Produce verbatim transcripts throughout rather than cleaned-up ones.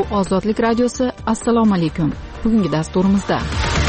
Ozodlik radiosi. Assalomu alaykum. Bugungi dasturimizda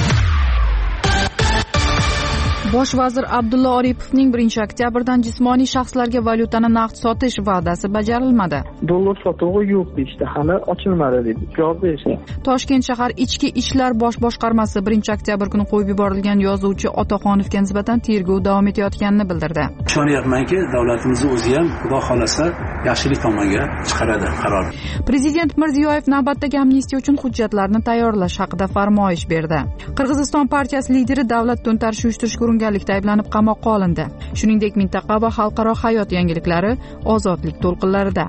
Bosh vazir Abdulla Oripovning birinchi oktyabrdan jismoniy shaxslarga valyutani naqd sotish va'dasi bajarilmadi. Dollar sotuv'i yo'q deyishdi, hali ochilmadi deb javob berishdi. Toshkent shahar ichki ishlar bosh boshqarmasi birinchi oktyabr kuni qo'yib yuborilgan yozuvchi Otaxonovga nisbatan tergov davom etayotganini bildirdi. Ishonyapmanki, davlatimiz o'zi ham xudo xolasa yaxshilik tomonga chiqaradi qaror. Prezident Mirziyoyev navbatdagi amnistiya uchun hujjatlarni tayyorlash haqida farmoyish berdi. Qirg'iziston partiyasi lideri davlat to'ntarishi uyushtirishga uringanlikda ayblanib qamoqqa olindi. Shuningdek, mintaqa va xalqaro hayot yangiliklari Ozodlik to'lqinlarida.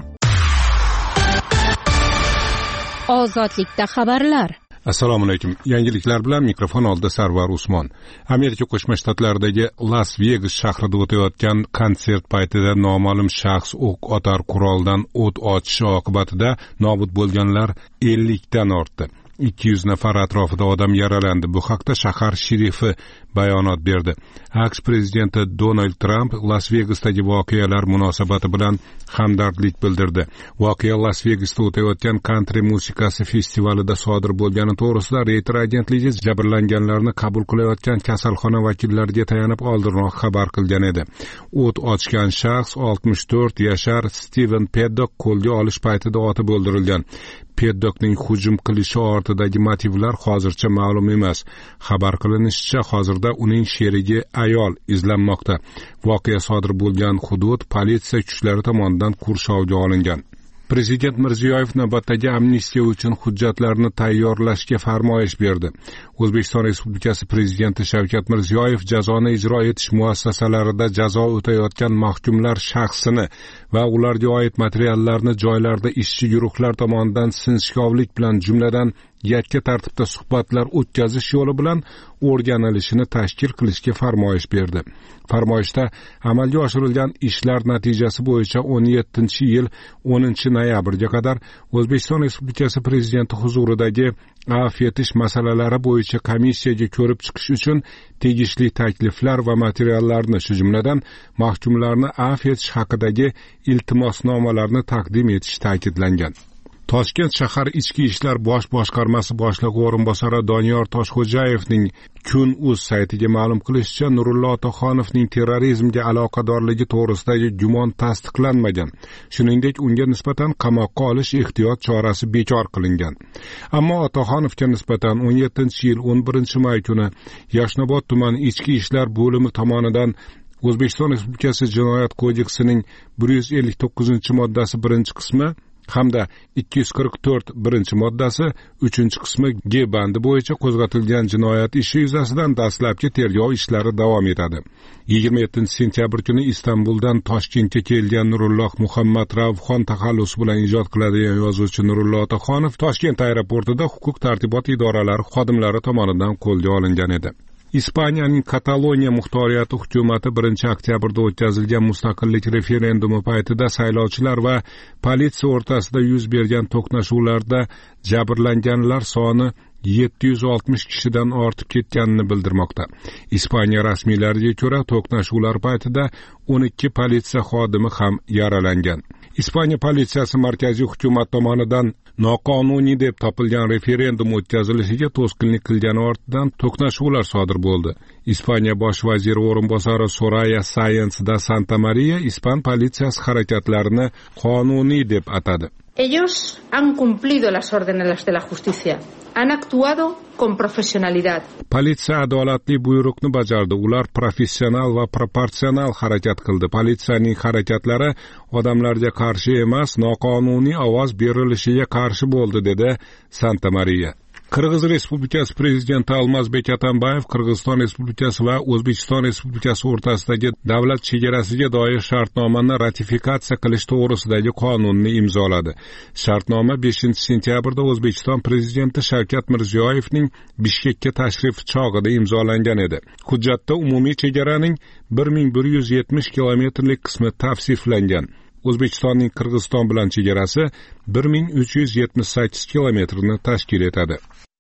Ozodlikda xabarlar. Assalomu alaykum. Yangiliklar bilan mikrofon oldida Sarvar Usmon. Amerika Qo'shma Shtatlaridagi Las Vegas shahrida o'tayotgan konsert paytida noma'lum shaxs o'q otar quroldan o't ochishi oqibatida nobud bo'lganlar ellik dan ortdi. ikki yuz nafar atrofida odam yaralandi. Bu haqda shahar sherifi bayonot berdi. AQSh prezidenti Donald Trump Las Vegasdagi voqealar munosabati bilan hamdardlik bildirdi. Voqea Las Vegasda o'tayotgan country musikasi festivalida sodir bo'lgani to'g'risida Reuters agentligi jabrlanganlarni qabul qilayotgan kasalxona vakillariga tayanib oldinroq xabar qilgan edi. O't ochgan shaxs oltmish to'rt yashar Steven Paddock qo'lga olish paytida otib o'ldirilgan. Paddockning hujum qilishi ortidagi motivlar hozircha ma'lum emas. Xabar qilinishicha, hozirda uning sherigi ayol izlanmoqda. Voqea sodir bo'lgan hudud politsiya kuchlari tomonidan qurshovga olingan. Prezident Mirziyoyev navbatdagi amnistiya uchun hujjatlarni tayyorlashga farmoyish berdi. O'zbekiston Respublikasi Prezidenti Shavkat Mirziyoyev jazoni ijro etish muassasalarida jazo o'tayotgan mahkumlar shaxsini va ularga oid materiallarni joylarda ishchi guruhlar tomonidan sinchkovlik bilan, jumladan yakka tartibda suhbatlar o'tkazish yo'li bilan o'rganilishini tashkil qilishga farmoyish berdi. Farmoyishda amalga oshirilgan ishlar natijasi bo'yicha o'n yettinchi yil o'ninchi noyabrga qadar O'zbekiston Respublikasi Prezidenti huzuridagi afv etish masalalari bo'yicha komissiyaga ko'rib chiqish uchun tegishli takliflar va materiallarni, shu jumladan mahkumlarni afv etish haqidagi iltimosnomalarni taqdim etish ta'kidlangan. Toshkent shahar ichki ishlar bosh boshqarmasi boshlig'i o'rinbosari Doniyor Toshxo'jayevning Kun.uz saytiga ma'lum qilishicha, Nurullo Otaxonovning terrorizmga aloqadorligi to'g'risidagi gumon tasdiqlanmagan. Shuningdek, unga nisbatan qamoqqa olish ehtiyot chorasi bekor qilingan. Ammo Otaxonovga nisbatan o'n yettinchi yil o'n birinchi may kuni Yashnobod tuman ichki ishlar bo'limi tomonidan O'zbekiston Respublikasi Jinoyat kodeksining bir yuz ellik to'qqizinchi moddasi birinchi qismi hamda ikki yuz qirq to'rt birinchi moddasi uchinchi qismi G bandi bo'yicha qo'zg'atilgan jinoyat ishi yuzasidan dastlabki tergov ishlari davom etadi. yigirma yettinchi sentyabr kuni Istanbuldan Toshkentga kelgan Nurulloh Muhammad Ravxon taxallusi bilan ijod qiladigan yozuvchi Nurullo Otaxonov Toshkent aeroportida huquq tartibot idoralari xodimlari tomonidan qo'lga olingan edi. Ispaniyaning Kataloniya muxtoriyati hukumati birinchi oktyabrda o'tkazilgan mustaqillik referendumi paytida saylovchilar va politsiya o'rtasida yuz bergan to'qnashuvlarda jabrlanganlar soni yetti yuz oltmish kishidan ortib ketganini bildirmoqda. Ispaniya rasmiylariga ko'ra, to'qnashuvlar paytida o'n ikki politsiya xodimi ham yaralangan. Ispaniya politsiyasi markaziy hukumat tomonidan noqonuniy deb topilgan referendum o'tkazilishiga to'sqinlik qilgani ortidan to'qnashuvlar sodir bo'ldi. Ispaniya bosh vaziri o'rinbosari Soraya Sáenz da Santamaría ispan politsiyasi harakatlarini qonuniy deb atadi. Ellos han cumplido las órdenes de la justicia. Han actuado con profesionalidad. Politsiya adolatli buyruqni bajardi. Ular professional va proporsional harakat qildi. Politsiyaning harakatlari odamlarga qarshi emas, noqonuniy ovoz berilishiga qarshi bo'ldi, dedi Santamaría. Qirg'iz Respublikasi Prezidenti Almazbek Atambayev Qirg'iziston Respublikasi va O'zbekiston Respublikasi o'rtasidagi davlat chegarasiga doir shartnomani ratifikatsiya qilish to'g'risidagi qonunni imzoladi. Shartnoma beshinchi sentyabrda O'zbekiston Prezidenti Shavkat Mirziyoyevning Bishkekka tashrifi chog'ida imzolangan edi. Hujjatda umumiy chegaraning bir ming bir yuz yetmish kilometrlik qismi tavsiflangan. O'zbekistonning Qirg'iziston bilan chegarasi bir ming uch yuz yetmish sakkiz kilometrni tashkil etadi.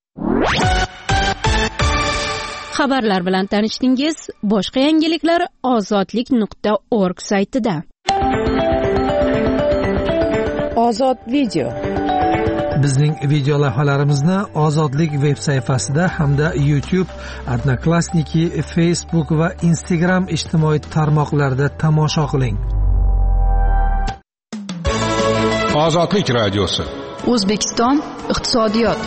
Xabarlar bilan tanishdingiz. Boshqa yangiliklar ozodlik nuqta org saytida. Ozod video. Bizning video lavhalarimizni Ozodlik veb sayfasida hamda YouTube, Odnoklassniki, Facebook va Instagram ijtimoiy tarmoqlarida tomosha qiling. Ozodlik radiosi. O'zbekiston iqtisodiyot.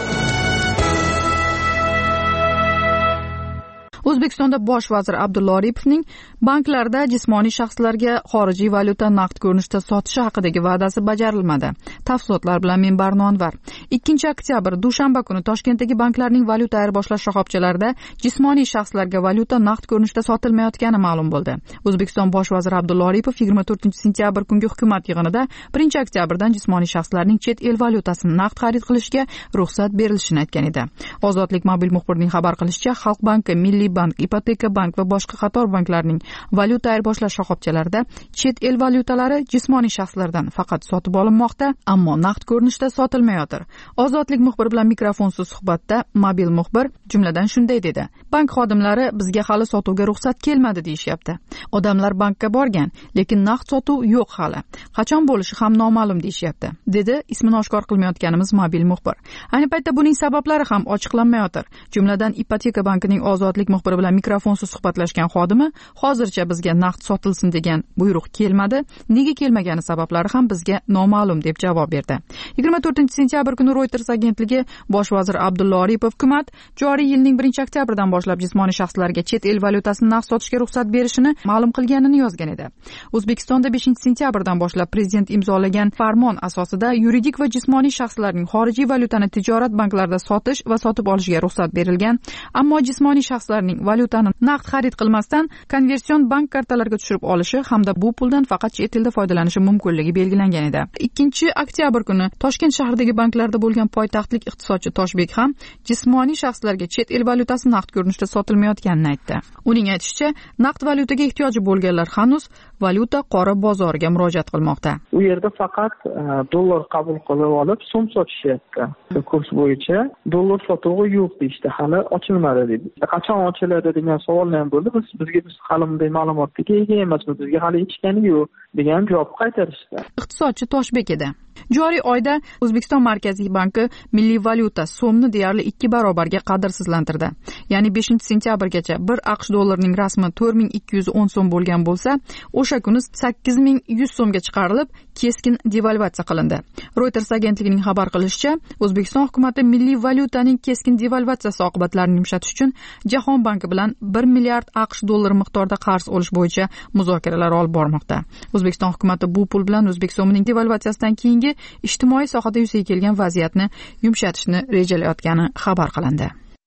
O'zbekistonda bosh vazir Abdulla Oripovning banklarda jismoniy shaxslarga xorijiy valyuta naqd ko'rinishda sotishi haqidagi va'dasi bajarilmadi. Tafsilotlar bilan men Barno Anvar. ikkinchi oktyabr dushanba kuni Toshkentdagi banklarning valyuta ayirboshlash shoxobchalarida jismoniy shaxslarga valyuta naqd ko'rinishda sotilmayotgani ma'lum bo'ldi. O'zbekiston bosh vaziri Abdulla Oripov yigirma to'rtinchi sentyabr kungi hukumat yig'inida birinchi oktyabrdan jismoniy shaxslarning chet el valyutasini naqd xarid qilishga ruxsat berilishini aytgan edi. Ozodlik mobil muxbirining xabar qilishicha, Xalq banki, Milliy bank, Ipoteka bank va boshqa qator banklarning valyuta ayirboshlash shoxobchalarida chet el valyutalari jismoniy shaxslardan faqat sotib olinmoqda, ammo naqd ko'rinishda sotilmayotir. Ozodlik muxbiri bilan mikrofonsiz suhbatda mobil muxbir jumladan shunday dedi: Bank xodimlari bizga hali sotuvga ruxsat kelmadi deyishyapti. Odamlar bankka borgan, lekin naqd sotuv yo'q hali. Qachon bo'lishi ham noma'lum deyishyapti, dedi ismini oshkor qilmayotganimiz mobil muxbir. Ayni paytda buning sabablari ham ochiqlanmayotir. Jumladan Ipoteka bankining Ozodlik muxbiri bilan mikrofonsiz suhbatlashgan xodimi hozircha bizga naqd sotilsin degan buyruq kelmadi, nega kelmagani sabablari ham bizga noma'lum deb javob berdi. yigirma to'rtinchi sentyabr kuni Reuters agentligi bosh vazir Abdulla Oripov hukumat joriy yilning birinchi oktyabridan boshlab jismoniy shaxslarga chet el valyutasini naqd sotishga ruxsat berishini ma'lum qilganini yozgan edi. O'zbekistonda beshinchi sentyabrdan boshlab prezident imzolagan farmon asosida yuridik va jismoniy shaxslarning xorijiy valyutani tijorat banklarida sotish va sotib olishga ruxsat berilgan, ammo jismoniy shaxslarning valyutani naqd xarid qilmasdan konversion bank kartalariga tushirib olishi hamda bu puldan faqat chet elda foydalanishi mumkinligi belgilangan edi. ikkinchi oktyabr kuni Toshkent shahridagi banklarda bo'lgan poytaxtlik iqtisodchi Toshbek ham jismoniy shaxslarga chet el valyutasi naqd ko'rinishda sotilmayotganini aytdi. Uning aytishicha, naqd valyutaga ehtiyoji bo'lganlar hanuz valyuta qora bozoriga murojaat qilmoqda. U yerda faqat dollar qabul qilib olib, so'm sotishyapti. Kurs bo'yicha dollar sotuvi yo'q deyishdi, hali ochilmadi dedi. Qachon ochiladi degan savollar ham bo'ldi. Biz bizga biz hali bunday ma'lumotga ega emasmiz, bizga hali hechgani yo'q degan javob qaytarishdi. Iqtisodchi Toshbek edi. Joriy oyda O'zbekiston Markaziy banki milliy valyuta so'mni deyarli ikki barobarga qadrsizlantirdi. Ya'ni beshinchi sentyabrgacha bir AQSh dollarining rasmi to'rt ming ikki yuz o'n so'm bo'lgan bo'lsa, o'sha kuni sakkiz ming yuz so'mga chiqarilib, keskin devalvatsiya qilindi. Reuters agentligining xabar qilishicha, O'zbekiston hukumatı milliy valyutaning keskin devalvatsiyasi oqibatlarini yumshatish uchun Jahon banki bilan bir milliard AQSh dollari miqdorida qarz olish bo'yicha muzokaralar olib bormoqda. O'zbekiston hukumatı bu pul bilan o'zbek so'mining devalvatsiyasidan keyingi ijtimoiy sohada yuzaga kelgan vaziyatni yumshatishni rejalayotgani xabar qilindi.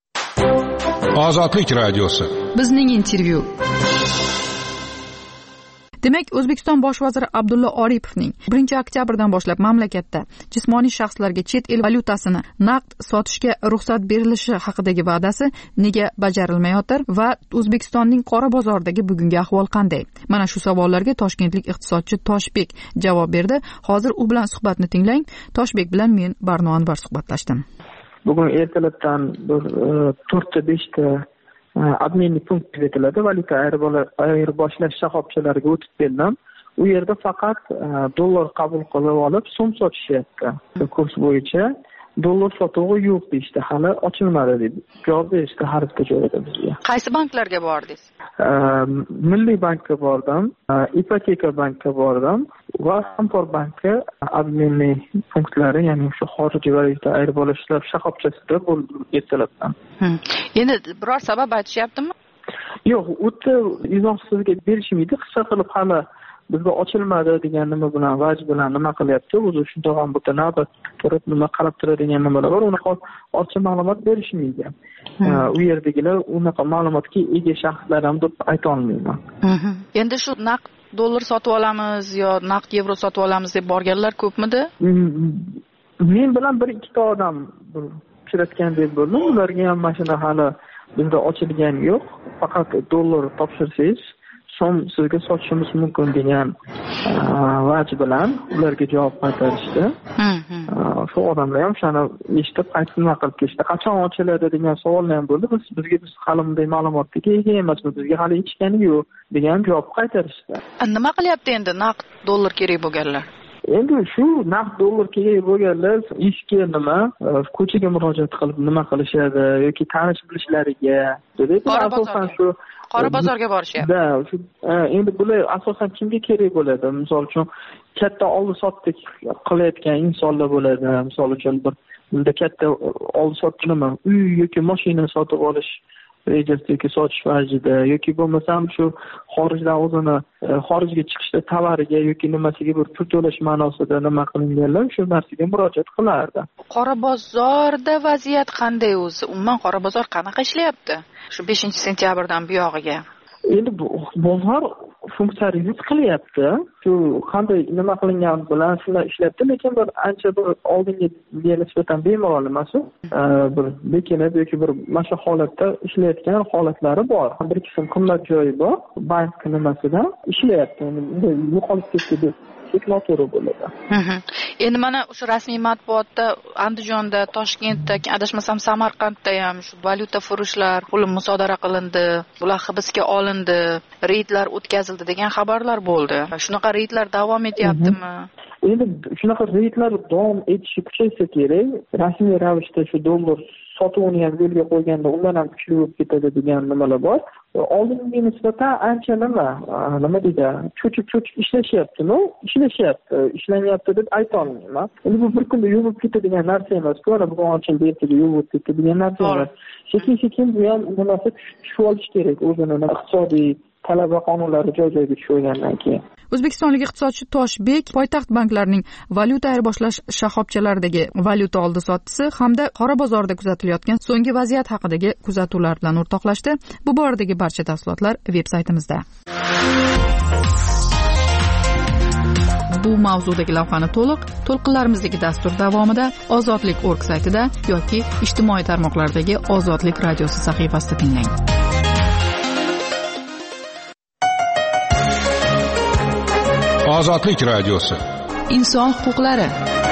Ozodlik radiosi. Bizning intervyu. Demak, O'zbekiston bosh vaziri Abdulla Oripovning birinchi oktyabrdan boshlab mamlakatda jismoniy shaxslarga chet el valyutasini naqd sotishga ruxsat berilishi haqidagi va'dasi nega bajarilmayotir va O'zbekistonning qora bozoridagi bugungi ahvol qanday? Mana shu savollarga toshkentlik iqtisodchi Toshbek javob berdi. Hozir u bilan suhbatni tinglang. Toshbek bilan men Barno Anvar suhbatlashdim. Bugun ertalabdan bir to'rtta beshta adminli punkt etiladi, valyuta ayirboshlash shoxobchalariga o'tib keldim. U yerda faqat dollar qabul qilib olib, so'm sotishyapti. Kurs bo'yicha dollar sotuvi yo'q deyishdi, hali ochilmadi dedi. Javob berishdi har bitta joyda bizga. Qaysi banklarga bordingiz? Milliy bankka bordim, Ipoteka bankka bordim va Hamkor banki adminli punktlari, ya'ni shu xorijiy valyuta ayirboshlash shoxobchasida bo'ldim ertalabdan. Endi biror sabab aytishyaptimi? Yo'q, o'tda izoh sizga berishmaydi, qisqa qilib hali bizga ochilmadi degan nima bilan, vaj bilan nima qilyapti, o'zi shunday ham bu navbat turib nima qarab turadigan nimalar bor, unaqa ortiqcha ma'lumot berishmaydi. U yerdagilar unaqa ma'lumotga ega shaxslar ham deb ayta olmayman. Endi shu naqd dollar sotib olamiz yo naqd yevro sotib olamiz deb borganlar ko'pmidi? Men bilan bir ikkita odam uchratgan deb bo'ldim. Ularga ham mashina hali bizda ochilgani yo'q. Faqat dollar topshirsangiz so'm sizga sotishimiz mumkin degan vaj bilan ularga javob qaytarishdi. Shu odamlar ham shuni eshitib qaytma qilib ketishdi. Qachon ochiladi degan savollar ham bo'ldi. Biz bizga biz hali bunday ma'lumotga ega emasmiz, bizga hali hech gani yo'q degan javob qaytarishdi. Nima qilyapti endi naqd dollar kerak bo'lganlar? endi shu naqd dollarga ega bo'lganlar ishga nima ko'chaga murojaat qilib nima qilishadi yoki tanish bilishlariga asosan shu qora bozorga borishyapti. Da, shu endi bular asosan kimga kerak bo'ladi? Misol uchun katta oldi sotdi qilayotgan insonlar bo'ladi. Misol uchun bir bunda katta oldi sotdi nima uy yoki mashina sotib olish rejasida yoki sotish vajida yoki bo'lmasam shu xorijdan o'zini xorijga chiqishda tavariga yoki nimasiga bir pul to'lash ma'nosida nima qilinganlar shu narsaga murojaat qilardi. Qora bozorda vaziyat qanday o'zi? Umuman qora bozor qanaqa ishlayapti? Shu beshinchi sentyabrdan buyog'iga. Endi bozor funksiyasini qilyapti. Shu qanday nima qilingan bilan shunday ishlayapti, lekin bir ancha bir oldingiga nisbatan bemalol emas. Bir bekinib yoki bir mana shu holatda ishlayotgan holatlari bor. Bir qism qimmat joyi bor, bank nimasida ishlayapti. Endi yo'qolib ketdi deb noto'g'ri bo'ladi. Endi mana o'sha rasmiy matbuotda Andijonda, Toshkentda, adashmasam Samarqandda ham shu valyuta furushlar puli musodara qilindi, bular hibsga olindi, reydlar o'tkazildi degan xabarlar bo'ldi. Shunaqa reydlar davom etyaptimi? Endi shunaqa reydlar davom etishi kuchaysa kerak. Rasmiy ravishda shu dollar sotuvini ham yo'lga qo'yganda undan ham kuchli bo'lib ketadi degan nimalar bor. Oldinga nisbatan ancha nima, nima deydi, cho'chib-cho'chib ishlashyapti-mi? Ishlashyapti, ishlanyapti deb ayta olmayman. Endi bu bir kunda yo'q bo'lib ketadigan narsa emas. Ko'ra bu ancha ertaga yo'q bo'lib ketadigan narsa emas. Sekin-sekin bu ham nimasi tushib olish kerak o'zini iqtisodiy talab va qonunlari joy-joyiga tushib olgandan keyin. O'zbekistonlik iqtisodchi Toshbek poytaxt banklarining valyuta ayirboshlash shoxobchalaridagi valyuta oldi-sottisi hamda qora bozorda kuzatilayotgan so'nggi vaziyat haqidagi kuzatuvlar bilan o'rtoqlashdi. Bu boradagi barcha tafsilotlar veb-saytimizda. Bu mavzudagi lavhani to'liq to'lqinlarimizdagi dastur davomida ozodlik точка org saytida yoki ijtimoiy tarmoqlardagi Ozodlik radiosi sahifasida tinglang. Ozodlik radiosi. Inson huquqlari.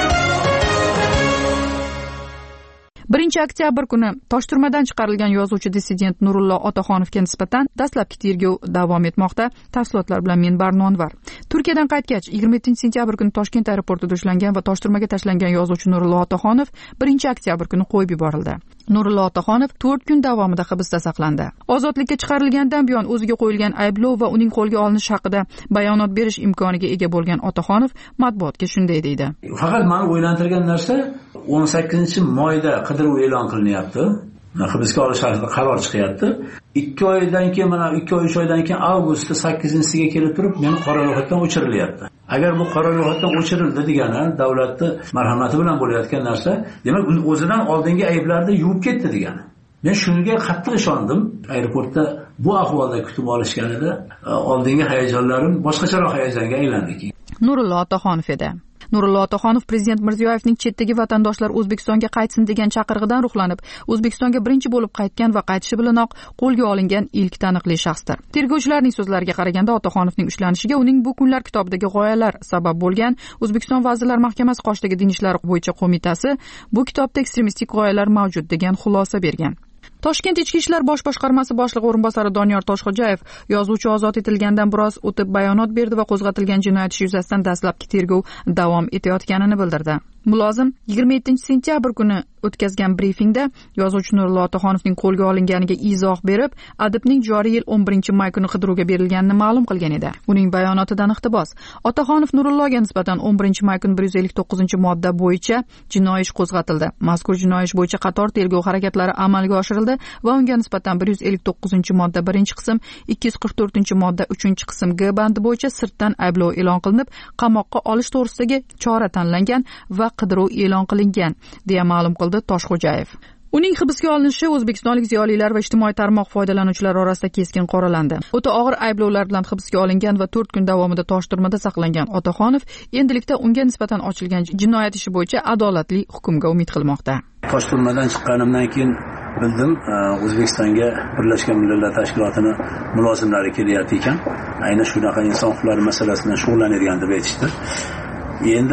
birinchi oktyabr kuni Toshturmadan chiqarilgan yozuvchi dissident Nurullo Otaxonovga nisbatan dastlabki tergov davom etmoqda. Tafsilotlar bilan men Barnonvar. Turkiyadan qaytgach yigirma yettinchi sentyabr kuni Toshkent aeroportida ushlangan va Toshturmaga tashlangan yozuvchi Nurullo Otaxonov birinchi oktyabr kuni qo'yib yuborildi. Nurullo Otaxonov to'rt kun davomida hibsda saqlandi. Ozodlikka chiqarilgandan buyon o'ziga qo'yilgan ayblov va uning qo'lga olinishi haqida bayonot berish imkoniga ega bo'lgan Otaxonov matbuotga shunday deydi. Faqat meni o'ylantirgan narsa o'n sakkizinchi mayda qidiruv e'lon qilinyapti. Hibsga olish haqida qaror chiqyapti. ikki oydan keyin mana ikki oy uch oydan keyin avgust sakkizinchisiga kelib turib meni qora ro'yxatdan o'chirilyapti. Agar bu qora ro'yxatdan o'chirildi degani davlatning marhamati bilan bo'layotgan narsa, demak o'zidan oldingi ayblarni yuvib ketdi degani. Men shunga qattiq ishondim. Aeroportda bu ahvolda kutib olishganida oldingi hayajonlarim boshqacharoq hayajonga aylandi keyin. Nurullo Otaxonov edi. Nurullo Otaxonov prezident Mirziyoyevning chetdagi vatandoshlar O'zbekistonga qaytsin degan chaqirig'idan ruhlanib, O'zbekistonga birinchi bo'lib qaytgan va qaytishi bilanoq qo'lga olingan ilk taniqli shaxsdir. Tergovchilarning so'zlariga qaraganda Otaxonovning ushlanishiga uning bu kunlar kitobidagi g'oyalar sabab bo'lgan. O'zbekiston Vazirlar Mahkamasi qoshidagi din ishlari bo'yicha qo'mitasi bu kitobda ekstremistik g'oyalar mavjud degan xulosa bergan. Toshkent Ichki ishlar bosh boshqarmasi boshlig'i o'rinbosari Doniyor Toshxo'jayev yozuvchi ozod etilgandan biroz o'tib bayonot berdi va qo'zg'atilgan jinoyat ishi yuzasidan dastlabki tergov davom etayotganini bildirdi. Mulozim yigirma yettinchi sentyabr kuni o'tkazgan brifingda yozuvchi Nurullo Otaxonovning qo'lga olinganiga izoh berib, adibning joriy yil o'n birinchi may kuni qidiruvga berilganini ma'lum qilgan edi. Uning bayonotidan iqtibos: Otaxonov Nurulloga nisbatan o'n birinchi may kuni bir yuz ellik to'qqizinchi modda bo'yicha jinoiy ish qo'zg'atildi. Mazkur jinoiy ish bo'yicha qator tergov harakatlari amalga oshirildi va unga nisbatan bir yuz ellik to'qqizinchi modda birinchi qism, ikki yuz qirq to'rtinchi modda uchinchi qism G bandi bo'yicha sirtdan ayblov e'lon qilinib, qamoqqa olish to'g'risidagi chora tanlangan va qidiruv e'lon qilingan, deya ma'lum qildi Toshxo'jayev. Uning hibsga olinishi o'zbekistonlik ziyolilar va ijtimoiy tarmoq foydalanuvchilari orasida keskin qoralandi. O'ta og'ir ayblovlar bilan hibsga olingan va to'rt kun davomida Toshturmada saqlangan Otaxonov endilikda unga nisbatan ochilgan jinoyat ishi bo'yicha adolatli hukmga umid qilmoqda. Toshturmadan chiqqanimdan keyin bildim, O'zbekistonga Birlashgan Millatlar Tashkilotini mulozimlari kelyapti ekan. Aynan shunaqa inson huquqlari masalasi bilan shug'ullanadigan deb aytishdi. Endi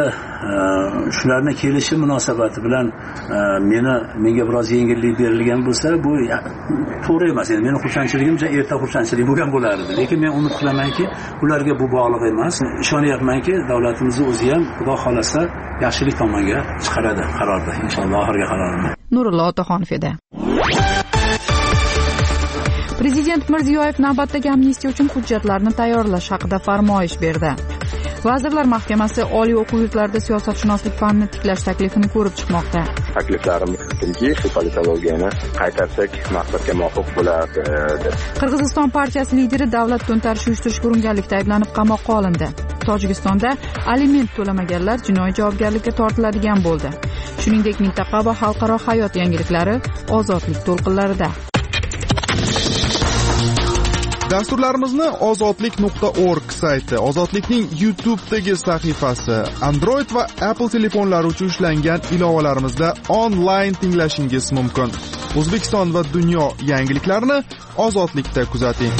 shularni kelishi munosabati bilan meni menga biroz yengillik berilgan bo'lsa, bu to'g'ri emas. Endi meni xursandchiligim erta xursandchilik bo'lgan bo'lardi. Lekin men umid qilamanki, ularga bu bog'liq emas. Ishonyapmanki, davlatimizni o'zi ham Xudo xolasa yaxshilik tomonga chiqaradi qarorda. Inshaalloh oxirgi qarorini. Nurullo Otaxonov edi. Prezident Mirziyoyev navbatdagi amnistiya uchun hujjatlarni tayyorlash haqida farmoyish berdi. Vazirlar Mahkamasi oliy o'quv yurtlarida siyosatshunoslik fanini tiklash taklifini ko'rib chiqmoqda. Takliflarimiz shunki, shu politologiyani qaytarsak maqsadga muvofiq bo'ladi. Qirg'iziston partiyasi lideri davlat to'ntarishi uyushtirishga uringanlikda ayblanib qamoqqa olindi. Tojikistonda aliment to'lamaganlar jinoiy javobgarlikka tortiladigan bo'ldi. Shuningdek, mintaqa va xalqaro hayot yangiliklari ozodlik to'lqinlarida. Dasturlarimizni ozodlik nuqta org sayti, Ozodlikning YouTube'dagi sahifasi, Android va Apple telefonlari uchun ishlangan ilovalarimizda onlayn tinglashingiz mumkin. O'zbekiston va dunyo yangiliklarini Ozodlikda kuzating.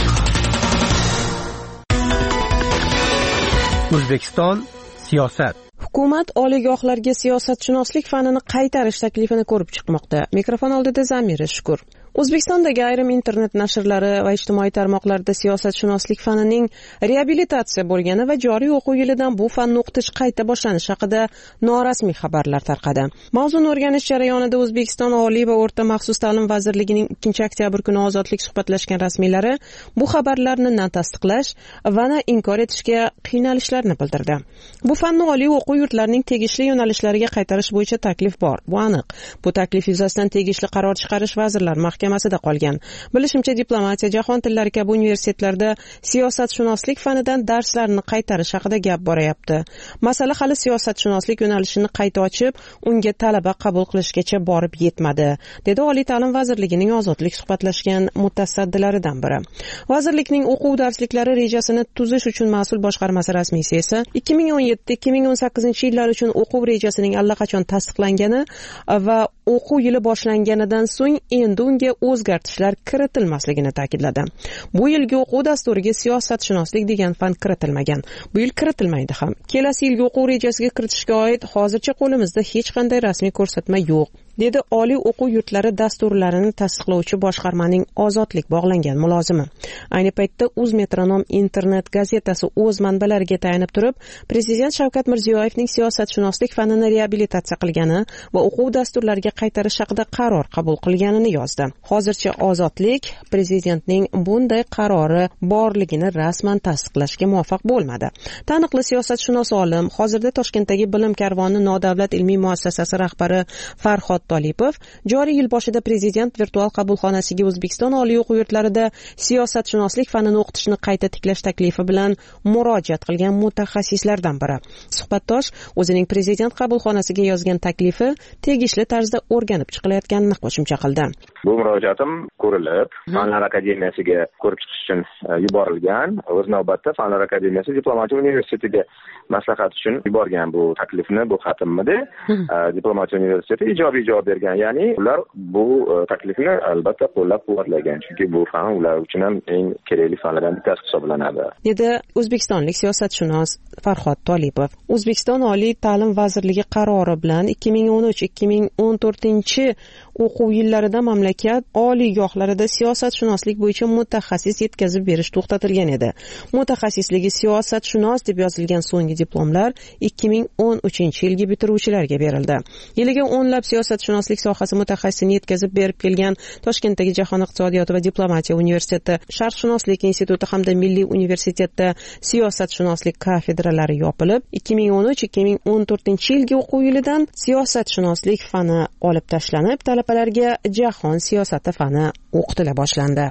O'zbekiston siyosat. Hukumat oliygohlarga siyosatshunoslik fanini qaytarish taklifini ko'rib chiqmoqda. Mikrofon oldida Zamira Shukur. O'zbekistondagi ayrim internet nashrlari va ijtimoiy tarmoqlarda siyosatshunoslik fanining reabilitatsiya bo'lgani va joriy o'quv yilidan bu fanni o'qitish qayta boshlanishi haqida norasmiy xabarlar tarqadi. Mavzuni o'rganish jarayonida O'zbekiston Oliy va o'rta maxsus ta'lim vazirligining ikkinchi oktyabr kuni ozodlik suhbatlashgan rasmiylari bu xabarlarni na tasdiqlash va na inkor etishga qiynalishlarini bildirdi. Bu fanni oliy o'quv yurtlarining tegishli yo'nalishlariga qaytarish bo'yicha taklif bor. Bu aniq. Bu taklif yuzasidan tegishli qaror chiqarish vazirlar mahkamasida qolgan. Bilishimcha, diplomatiya, jahon tillari kabi universitetlarda siyosatshunoslik fanidan darslarni qaytarish haqida gap borayapti. Masala hali siyosatshunoslik yo'nalishini qayta ochib, unga talaba qabul qilishgacha borib yetmadi, dedi Oliy ta'lim vazirligining ozodlik suhbatlashgan mutasaddilaridan biri. Vazirlikning o'quv darsliklari rejasini tuzish uchun mas'ul boshqarmasi rasmiysi esa ikki ming o'n yetti ikki ming o'n sakkizinchi yillar uchun o'quv rejasining allaqachon tasdiqlangani va o'quv yili boshlanganidan so'ng endi unga o'zgartishlar kiritilmasligini ta'kidladi. Bu yilgi o'quv dasturiga siyosatshunoslik degan fan kiritilmagan. Bu yil kiritilmaydi ham. Kelasi yilgi o'quv rejasiga kiritishga oid hozircha qo'limizda hech qanday rasmiy ko'rsatma yo'q, dedi oliy o'quv yurtlari dasturlarini tasdiqlovchi boshqarmaning ozodlik bog'langan mulozimi. Ayni paytda Uzmetronom internet gazetasi o'z manbalariga tayanib turib, Prezident Shavkat Mirziyoyevning siyosatshunoslik fanini reabilitatsiya qilgani va o'quv dasturlariga qaytarish haqida qaror qabul qilganini yozdi. Hozircha Ozodlik prezidentning bunday qarori borligini rasman tasdiqlashga muvaffaq bo'lmadi. Taniqli siyosatshunos olim, hozirda Toshkentdagi Bilim karvoni nodavlat ilmiy muassasasi rahbari Farhod Tolipov joriy yil boshida prezident virtual qabulxonasiga O'zbekiston oliy o'quv yurtlarida siyosatshunoslik fanini o'qitishni qayta tiklash taklifi bilan murojaat qilgan mutaxassislardan biri. Suhbatdosh o'zining prezident qabulxonasiga yozgan taklifi tegishli tarzda o'rganib chiqilayotganini qo'shimcha qildi. Bu murojaatim ko'rilib, Fanlar akademiyasiga ko'rib chiqish uchun yuborilgan. O'z navbatda Fanlar akademiyasi Diplomatiya universitetiga maslahat uchun yuborgan bu taklifni, bu xatimni. Diplomatiya universiteti ijobiy javob bergan. Ya'ni ular bu taklifni albatta qo'llab-quvvatlagan, chunki bu fan ular uchun ham eng kerakli fanlardan bittasi hisoblanadi, dedi o'zbekistonlik siyosatshunos Farhod Tolipov. O'zbekiston Oliy ta'lim vazirligi qarori bilan ikki ming o'n uch ikki ming o'n to'rtinchi o'quv yillarida mamlakat oliygohlarida siyosatshunoslik bo'yicha mutaxassis yetkazib berish to'xtatilgan edi. Mutaxassisligi siyosatshunos deb yozilgan so'nggi diplomlar ikki ming o'n uchinchi yilgi bitiruvchilarga berildi. Yiliga o'nlab siyosatshunoslik sohasi mutaxassisini yetkazib berib kelgan Toshkentdagi Jahon iqtisodiyoti va diplomatiya universiteti, Sharqshunoslik instituti hamda Milliy universitetda siyosatshunoslik kafedralari yopilib, ikki ming o'n uch ikki ming o'n to'rtinchi yilgi o'quv yilidan siyosatshunoslik fani olib tashlanib, talabalarga jahon siyosati fani o'qitila boshlandi.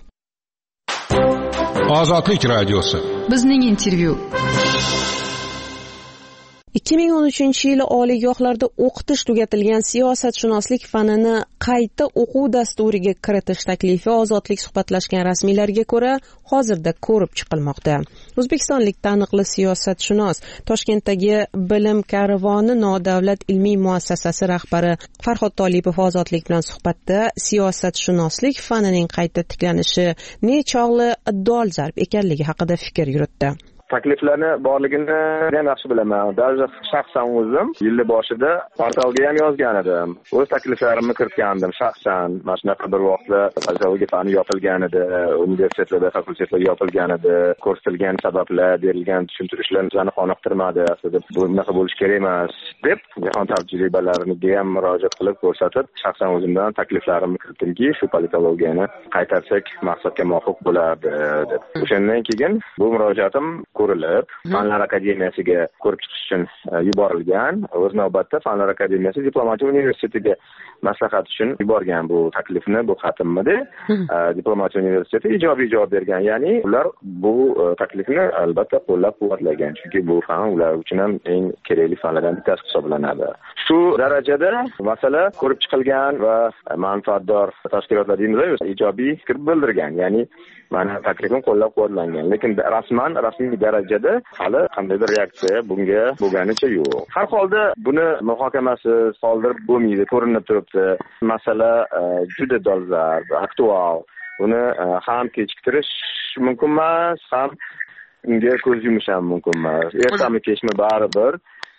Ozodlik radiosi. Bizning intervyu. ikki ming o'n uchinchi yili oliygohlarda o'qitish tugatilgan siyosatshunoslik fanini qayta o'quv dasturiga kiritish taklifi ozodlik suhbatlashgan rasmiylarga ko'ra hozirda ko'rib chiqilmoqda. O'zbekistonlik taniqli siyosatshunos, Toshkentdagi Bilim karvoni nodavlat ilmiy muassasasi rahbari Farhod Tolipov ozodlik bilan suhbatda siyosatshunoslik fanining qayta tiklanishi nechog'li dolzarb ekanligi haqida fikr yuritdi. takliflarni borligini ham yaxshi bilaman. Даже shaxsan o'zim yil boshida portalga ham yozgan edim. O'z takliflarimni kiritgandim shaxsan. Mana shunaqa bir vaqtda pedagogika fani yopilgan edi, universitetlarda fakultetlar yopilgan edi, ko'rsatilgan sabablar, berilgan tushuntirishlar bizani qoniqtirmadi. Aslida bu bunaqa bo'lish kerak emas deb jahon tajribalariga ham murojaat qilib ko'rsatib, shaxsan o'zimdan takliflarimni kiritdimki, shu politologiyani qaytarsak maqsadga muvofiq bo'lardi deb. O'shandan keyin bu murojaatim ko'rilib, Fanlar akademiyasiga ko'rib chiqish uchun yuborilgan. O'z navbatda Fanlar akademiyasi Diplomatik universitetiga maslahat uchun yuborgan bu taklifni, bu xatimni. Diplomatik universiteti ijobiy javob bergan. Ya'ni ular bu taklifni albatta qo'llab-quvvatlagan, chunki bu fan ular uchun ham eng kerakli fanlardan bittasi hisoblanadi. Shu darajada masala ko'rib chiqilgan va manfaatdor tashkilotlar deymiz, ijobiy fikr bildirgan. Ya'ni mana taklifim qo'llab-quvvatlangan, lekin rasman rasmiy darajada hali qandaydir reaksiya bunga bo'lganicha yo'q. Har holda buni muhokamasiz qoldirib bo'lmaydi, ko'rinib turibdi. Masala juda dolzarb, aktual. Uni ham kechiktirish mumkin emas, ham unga ko'z yumish ham mumkin emas. Ertami kechmi baribir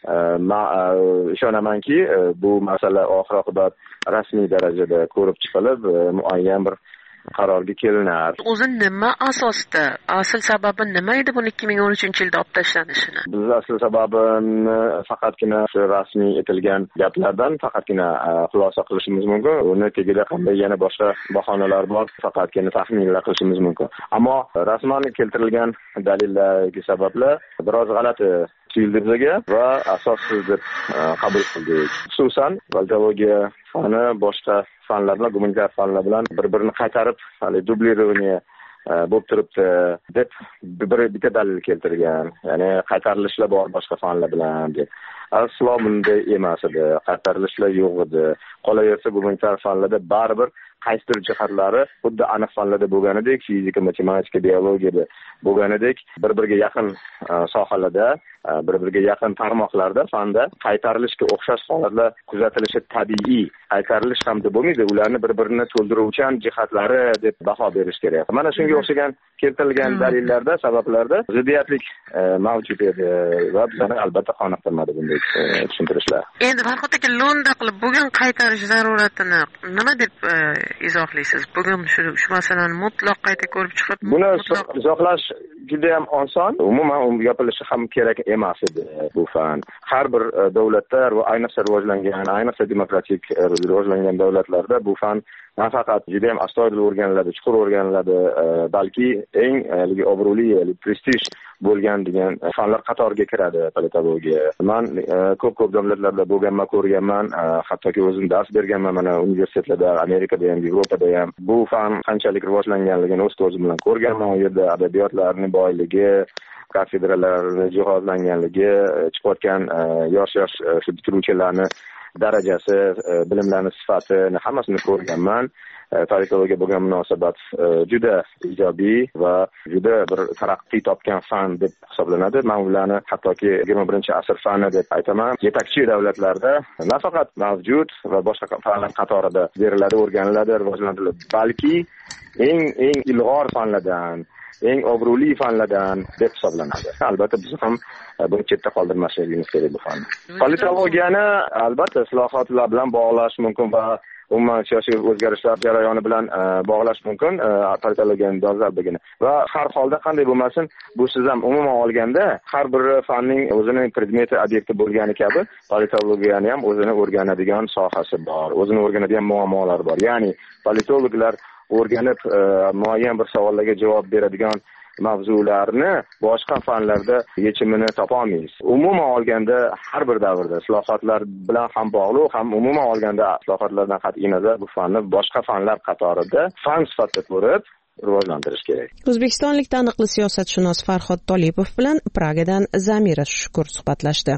ishonamanki, bu masala oxir-oqibat rasmiy darajada ko'rib chiqilib, muayyan bir qarorga kelinar. O'zi nima asosda, asl sababi nima edi buni ikki ming o'n uchinchi yilda olib tashlanishini? Biz asl sababini faqatgina shu rasmiy etilgan gaplardan faqatgina xulosa qilishimiz mumkin. Uni tagida qanday yana boshqa bahonalar bor, faqatgina taxminlar qilishimiz mumkin. Ammo rasman keltirilgan dalillarga sabablar biroz g'alati tuyuldi bizga va asossiz deb qabul qildik. Xususan, politologiya fani boshqa fanlar bilan, gumanitar fanlar bilan bir-birini qaytarib, hali dublирование bo'lib turibdi deb bir bitta dalil keltirgan. Ya'ni qaytarilishlar bor boshqa fanlar bilan deb. Aslo bunday emas edi. Qaytarilishlar yo'q edi. Qolaversa, gumanitar fanlarda baribir qaysidir jihatlari xuddi aniq fanlarda bo'lganidek, fizika, matematika, biologiyada bo'lganidek, bir-biriga yaqin sohalarda, bir-biriga yaqin tarmoqlarda fanda qaytarilishga o'xshash holatlar kuzatilishi tabiiy. Qaytarilish ham deb bo'lmaydi, ularni bir-birini to'ldiruvchan jihatlari deb baho berish kerak. Mana shunga o'xshagan keltirilgan dalillarda, sabablarda ziddiyatlik mavjud edi va bizani albatta qoniqtirmadi bunday tushuntirishlar. Endi Farhod aka, lo'nda qilib bugun qaytarish zaruratini nima deb izohlaysiz? Bugun shu shu masalani mutlaq qayta ko'rib chiqib, buni izohlash juda ham oson. Umuman yopilishi ham kerak emas edi bu fan. Har bir davlatlar va ayniqsa rivojlangan, ayniqsa demokratik rivojlangan davlatlarda bu fan nafaqat juda ham astoydil o'rganiladi, chuqur o'rganiladi, balki eng obro'li, prestij bo'lgan degan fanlar qatoriga kiradi politologiya. Men ko'p-ko'p davlatlarda bo'lganman, ko'rganman, hattoki o'zim dars berganman mana universitetlarda, Amerikada ham, Yevropada ham. Bu fan qanchalik rivojlanganligini o'z ko'zim bilan ko'rganman. U yerda adabiyotlarning boyligi, kafedralarning jihozlanganligi, chiqayotgan yosh-yosh bitiruvchilarni darajasi, bilimlarning sifatini hammasini ko'rganman. Politologiya bo'lgan munosabat juda ijobiy va juda bir taraqqiy topgan fan deb hisoblanadi. Men ularni hattoki yigirma birinchi asr fani deb aytaman. Yetakchi davlatlarda nafaqat mavjud va boshqa fanlar qatorida beriladi, o'rganiladi, rivojlantiriladi, balki eng eng ilg'or fanlardan, eng obro'li fanlardan deb hisoblanadi. Albatta biz ham buni chetda qoldirmasligimiz kerak bu fanni. Politologiyani albatta islohotlar bilan bog'lash mumkin va umuman siyosiy o'zgarishlar jarayoni bilan bog'lash mumkin politologiyaning dolzarbligini. Va har holda qanday bo'lmasin, bu siz ham umuman olganda har bir fanning o'zining predmeti, obyekti bo'lgani kabi politologiyani ham o'zini o'rganadigan sohasi bor, o'zini o'rganadigan muammolari bor. Ya'ni politologlar o'rganib muayyan bir savollarga javob beradigan mavzularni boshqa fanlarda yechimini topolmaysiz. Umuman olganda har bir davrda islohotlar bilan ham bog'liq, ham umuman olganda islohotlardan qat'iy nazar bu fanni boshqa fanlar qatorida fan sifatida ko'rib rivojlantirish kerak. O'zbekistonlik taniqli siyosatshunos Farhod Tolipov bilan Pragadan Zamira Shukur suhbatlashdi.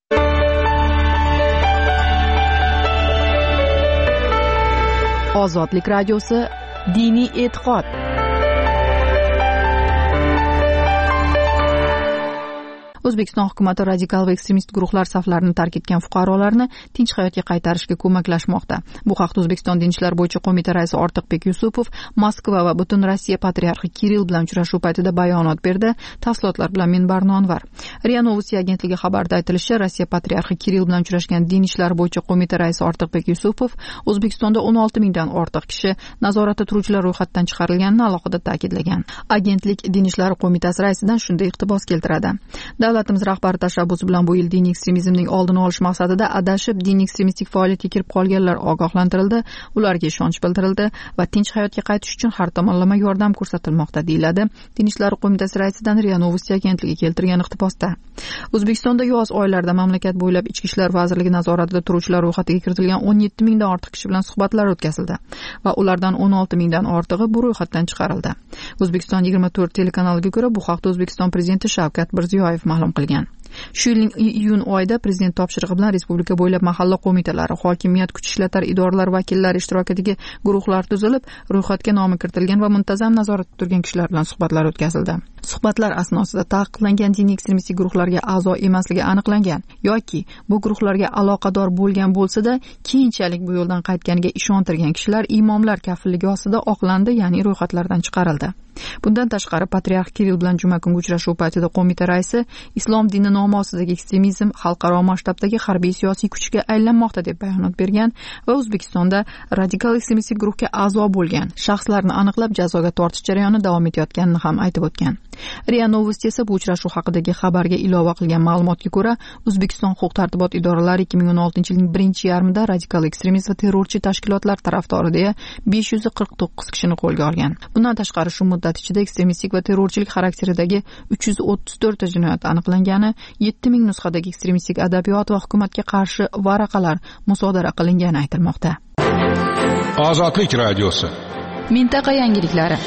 Ozodlik radiosi diniy e'tiqod. O'zbekiston hukumati radikal va ekstremist guruhlar saflarini tark etgan fuqarolarni tinch hayotga qaytarishga ko'maklashmoqda. Bu haqda O'zbekiston Din ishlari bo'yicha qo'mita raisi Ortiqbek Yusupov Moskva va butun Rossiya patriarxi Kirill bilan uchrashuv paytida bayonot berdi. Tafsilotlar bilan men Barnonvar. RIA Novosti agentligi xabarida aytilishicha, Rossiya patriarxi Kirill bilan uchrashgan Din ishlari bo'yicha qo'mita raisi Ortiqbek Yusupov O'zbekistonda o'n olti mingdan ortiq kishi nazoratda turuvchilar ro'yxatdan chiqarilganini alohida ta'kidlagan. Agentlik Din ishlari qo'mitasi raisidan shunday iqtibos keltiradi. Davlatimiz rahbari tashabbusi bilan bu yil diniy ekstremizmning oldini olish maqsadida adashib diniy ekstremistik faoliyatga kirib qolganlar ogohlantirildi, ularga ishonch bildirildi va tinch hayotga qaytish uchun har tomonlama yordam ko'rsatilmoqda, deyiladi Din ishlari qo'mitasi raisidan RIA Novosti agentligi keltirgan iqtibosda. O'zbekistonda yoz oylarida mamlakat bo'ylab Ichki ishlar vazirligi nazoratida turuvchilar ro'yxatiga kiritilgan o'n yetti mingdan ortiq kishi bilan suhbatlar o'tkazildi va ulardan o'n olti mingdan ortig'i bu ro'yxatdan chiqarildi. O'zbekiston yigirma to'rt telekanaliga ko'ra, bu haqda O'zbekiston prezidenti Shavkat Mirziyoyev ma'lum qilgan. Shu yilning iyun oyida prezident topshirig'i bilan respublika bo'ylab mahalla qo'mitalari, hokimiyat, kuch ishlatar idoralari vakillari ishtirokidagi guruhlar tuzilib, ro'yxatga nomi kiritilgan va muntazam nazoratda turgan kishilar bilan suhbatlar o'tkazildi. Suhbatlar asnosida taqiqlangan diniy ekstremistik guruhlarga a'zo emasligi aniqlangan yoki bu guruhlarga aloqador bo'lgan bo'lsa-da, keyinchalik bu yo'ldan qaytganiga ishontirgan kishilar imomlar kafilligi ostida oqlandi, ya'ni ro'yxatlardan chiqarildi. Bundan tashqari, patriarx Kirill bilan juma kungi uchrashuv paytida qo'mita raisi islom dini nomi ostidagi ekstremizm xalqaro masshtabdagi harbiy siyosiy kuchga aylanmoqda deb bayonot bergan va O'zbekistonda radikal ekstremistik guruhga a'zo bo'lgan shaxslarni aniqlab jazoga tortish jarayoni davom etayotganini ham aytib o'tgan. RIA Novosti esa bu uchrashuv haqidagi xabarga ilova qilgan ma'lumotga ko'ra, O'zbekiston huquq-tartibot idoralari ikki ming o'n oltinchi yilning birinchi yarmida radikal ekstremist va terrorchi tashkilotlar tarafdori deya besh yuz qirq to'qqiz kishini qo'lga olgan. Bundan tashqari shu muddat ichida ekstremistik va terrorchilik xarakteridagi uch yuz o'ttiz to'rt jinoyat aniqlangani, yetti ming nusxadagi ekstremistik adabiyot va hukumatga qarshi varaqalar musodara qilingani aytilmoqda. Ozodlik radiosi. Mintaqa yangiliklari.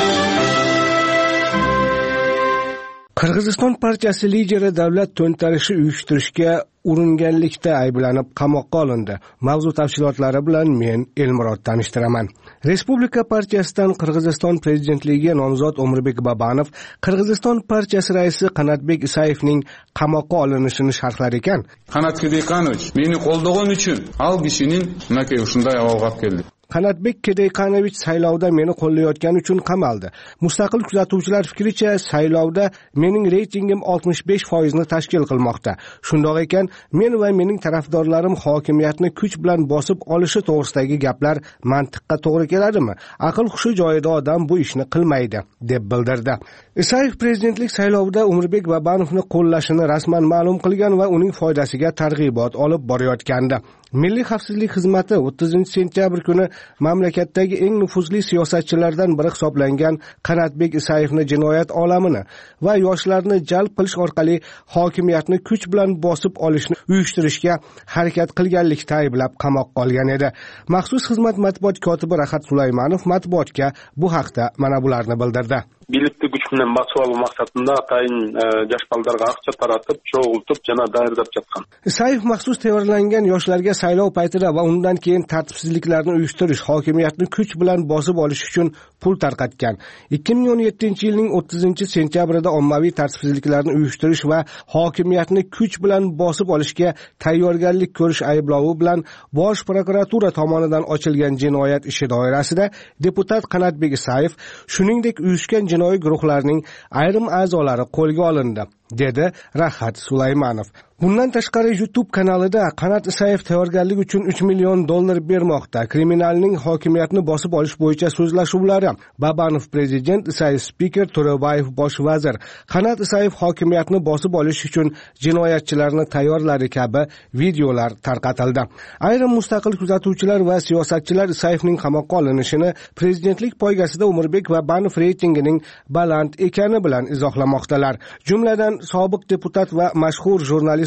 Qirg'iziston partiyasi lideri davlat to'ntarishi uyushtirishga uringanlikda ayblanib qamoqqa olindi. Mavzu tafsilotlari bilan men Elmurod tanishtiraman. Respublika partiyasidan Qirg'iziston prezidentligiga nomzod Umrbek Babanov Qirg'iziston partiyasi raisi Qanatbek Isayevning qamoqqa olinishini sharhlar ekan. Qanatbek Isayevich meni qo'ldagan uchun al kishining nakay shunday avvalga olib keldi. Qanatbek Kedeyqanovich saylovda meni qo'llayotgani uchun qamaldi. Mustaqil kuzatuvchilar fikricha, saylovda mening reytingim oltmish besh foiz ni tashkil qilmoqda. Shundoq ekan, men va mening tarafdorlarim hokimiyatni kuch bilan bosib olishi to'g'risidagi gaplar mantiqqa to'g'ri keladimi? Aql hushi joyida odam bu ishni qilmaydi, deb bildirdi. Isayev prezidentlik saylovida Umrbek Babanovni qo'llashini rasman ma'lum qilgan va uning foydasiga targ'ibot olib borayotgandi. Milliy xavfsizlik xizmati o'ttizinchi sentyabr kuni mamlakatdagi eng nufuzli siyosatchilardan biri hisoblangan Qanatbek Isayevni jinoyat olamini va yoshlarni jalb qilish orqali hokimiyatni kuch bilan bosib olishni uyushtirishga harakat qilganlikda ayblab qamoqqa olgan edi. Maxsus xizmat matbuot kotibi Rahat Sulaymanov matbuotga bu haqda mana bularni bildirdi. Bilikli güç bilen basıp alma maksatında atayın e, yaş baldarga akça taratıp, çoğultup, jana dairlap jatkan. Isayev maxsus tayyorlangan yoshlarga saylov paytida va undan keyin tartibsizliklarni uyushtirish, hokimiyatni kuch bilan bosib olish uchun pul tarqatgan. ikki ming o'n yettinchi yilning o'ttizinchi sentyabrida ommaviy tartibsizliklarni uyushtirish va hokimiyatni kuch bilan bosib olishga tayyorgarlik ko'rish ayblovi bilan Bosh prokuratura tomonidan ochilgan jinoyat ishi doirasida deputat Qanatbek Isayev, shuningdek uyushgan jinoiy guruhlarning ayrim a'zolari qo'lga olindi, dedi Rahat Sulaymanov. Bundan tashqari YouTube kanalida Qanat Isayev tayyorgarlik uchun uch million dollar bermoqda. Kriminalning hokimiyatni bosib olish bo'yicha so'zlashuvlari. Babanov prezident, Isayev spiker, To'rabayev bosh vazir. Qanat Isayev hokimiyatni bosib olish uchun jinoyatchilarni tayyorlari kabi videolar tarqatildi. Ayrim mustaqil kuzatuvchilar va siyosatchilar Isayevning qamoqqa olinishini prezidentlik poygasida Umrbek Babanov reytingining baland ekani bilan izohlamoqdalar. Jumladan sobiq deputat va mashhur jurnalist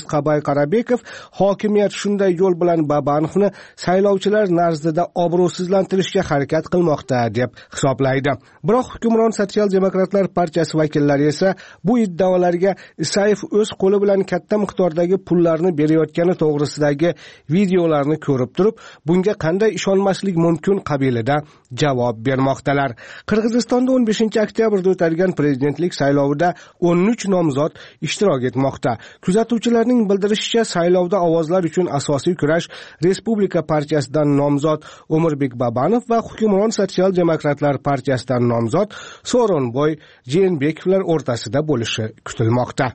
Besqabay Qarabekov hokimiyat shunday yo'l bilan Babanovni saylovchilar nazdida obro'sizlantirishga harakat qilmoqda deb hisoblaydi. Biroq hukmron Sotsial-demokratlar partiyasi vakillari esa bu iddaolarga Isayev o'z qo'li bilan katta miqdordagi pullarni berayotgani to'g'risidagi videolarni ko'rib turib, bunga qanday ishonmaslik mumkin qabilida javob bermoqdalar. Qirg'izistonda o'n beshinchi oktyabrda o'tadigan prezidentlik saylovida o'n uch nomzod ishtirok etmoqda. Kuzatuvchilarning bildirishicha, saylovda ovozlar uchun asosiy kurash Respublika partiyasidan nomzod O'mirbek Babanov va hukmron Sotsial-demokratlar partiyasidan nomzod So'ronboy Jeenbekovlar o'rtasida bo'lishi kutilmoqda.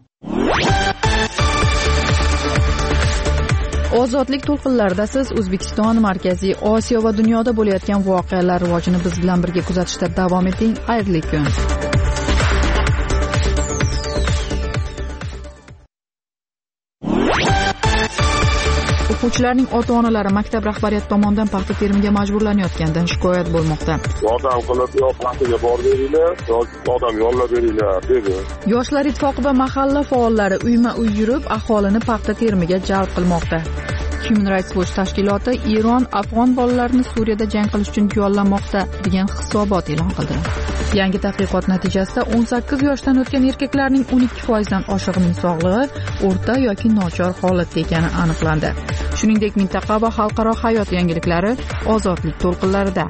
Ozodlik to'lqinlarida siz O'zbekiston, Markaziy Osiyo va dunyoda bo'layotgan voqealar rivojini biz bilan birga kuzatishda davom eting. Xayrli kun. O'quvchilarning ota-onalari maktab rahbariyati tomonidan paxta terimiga majburlanayotganidan shikoyat bo'lmoqda. Yordam qilib, yo paxtaga borib beringlar, yoki odam yollab beringlar dedi. Yoshlar ittifoqi va mahalla faollari uyma-uy yurib, aholini paxta terimiga jalb qilmoqda. Human Rights Watch tashkiloti Eron afg'on bolalarini Suriyada jang qilish uchun yollamoqda degan hisobot e'lon qildi. Yangi tadqiqot natijasida o'n sakkiz yoshdan o'tgan erkaklarning o'n ikki foizdan oshig'ining sog'lig'i o'rta yoki nochor holatda ekani aniqlandi. Shuningdek, mintaqa va xalqaro hayot yangiliklari ozodlik to'lqinlarida.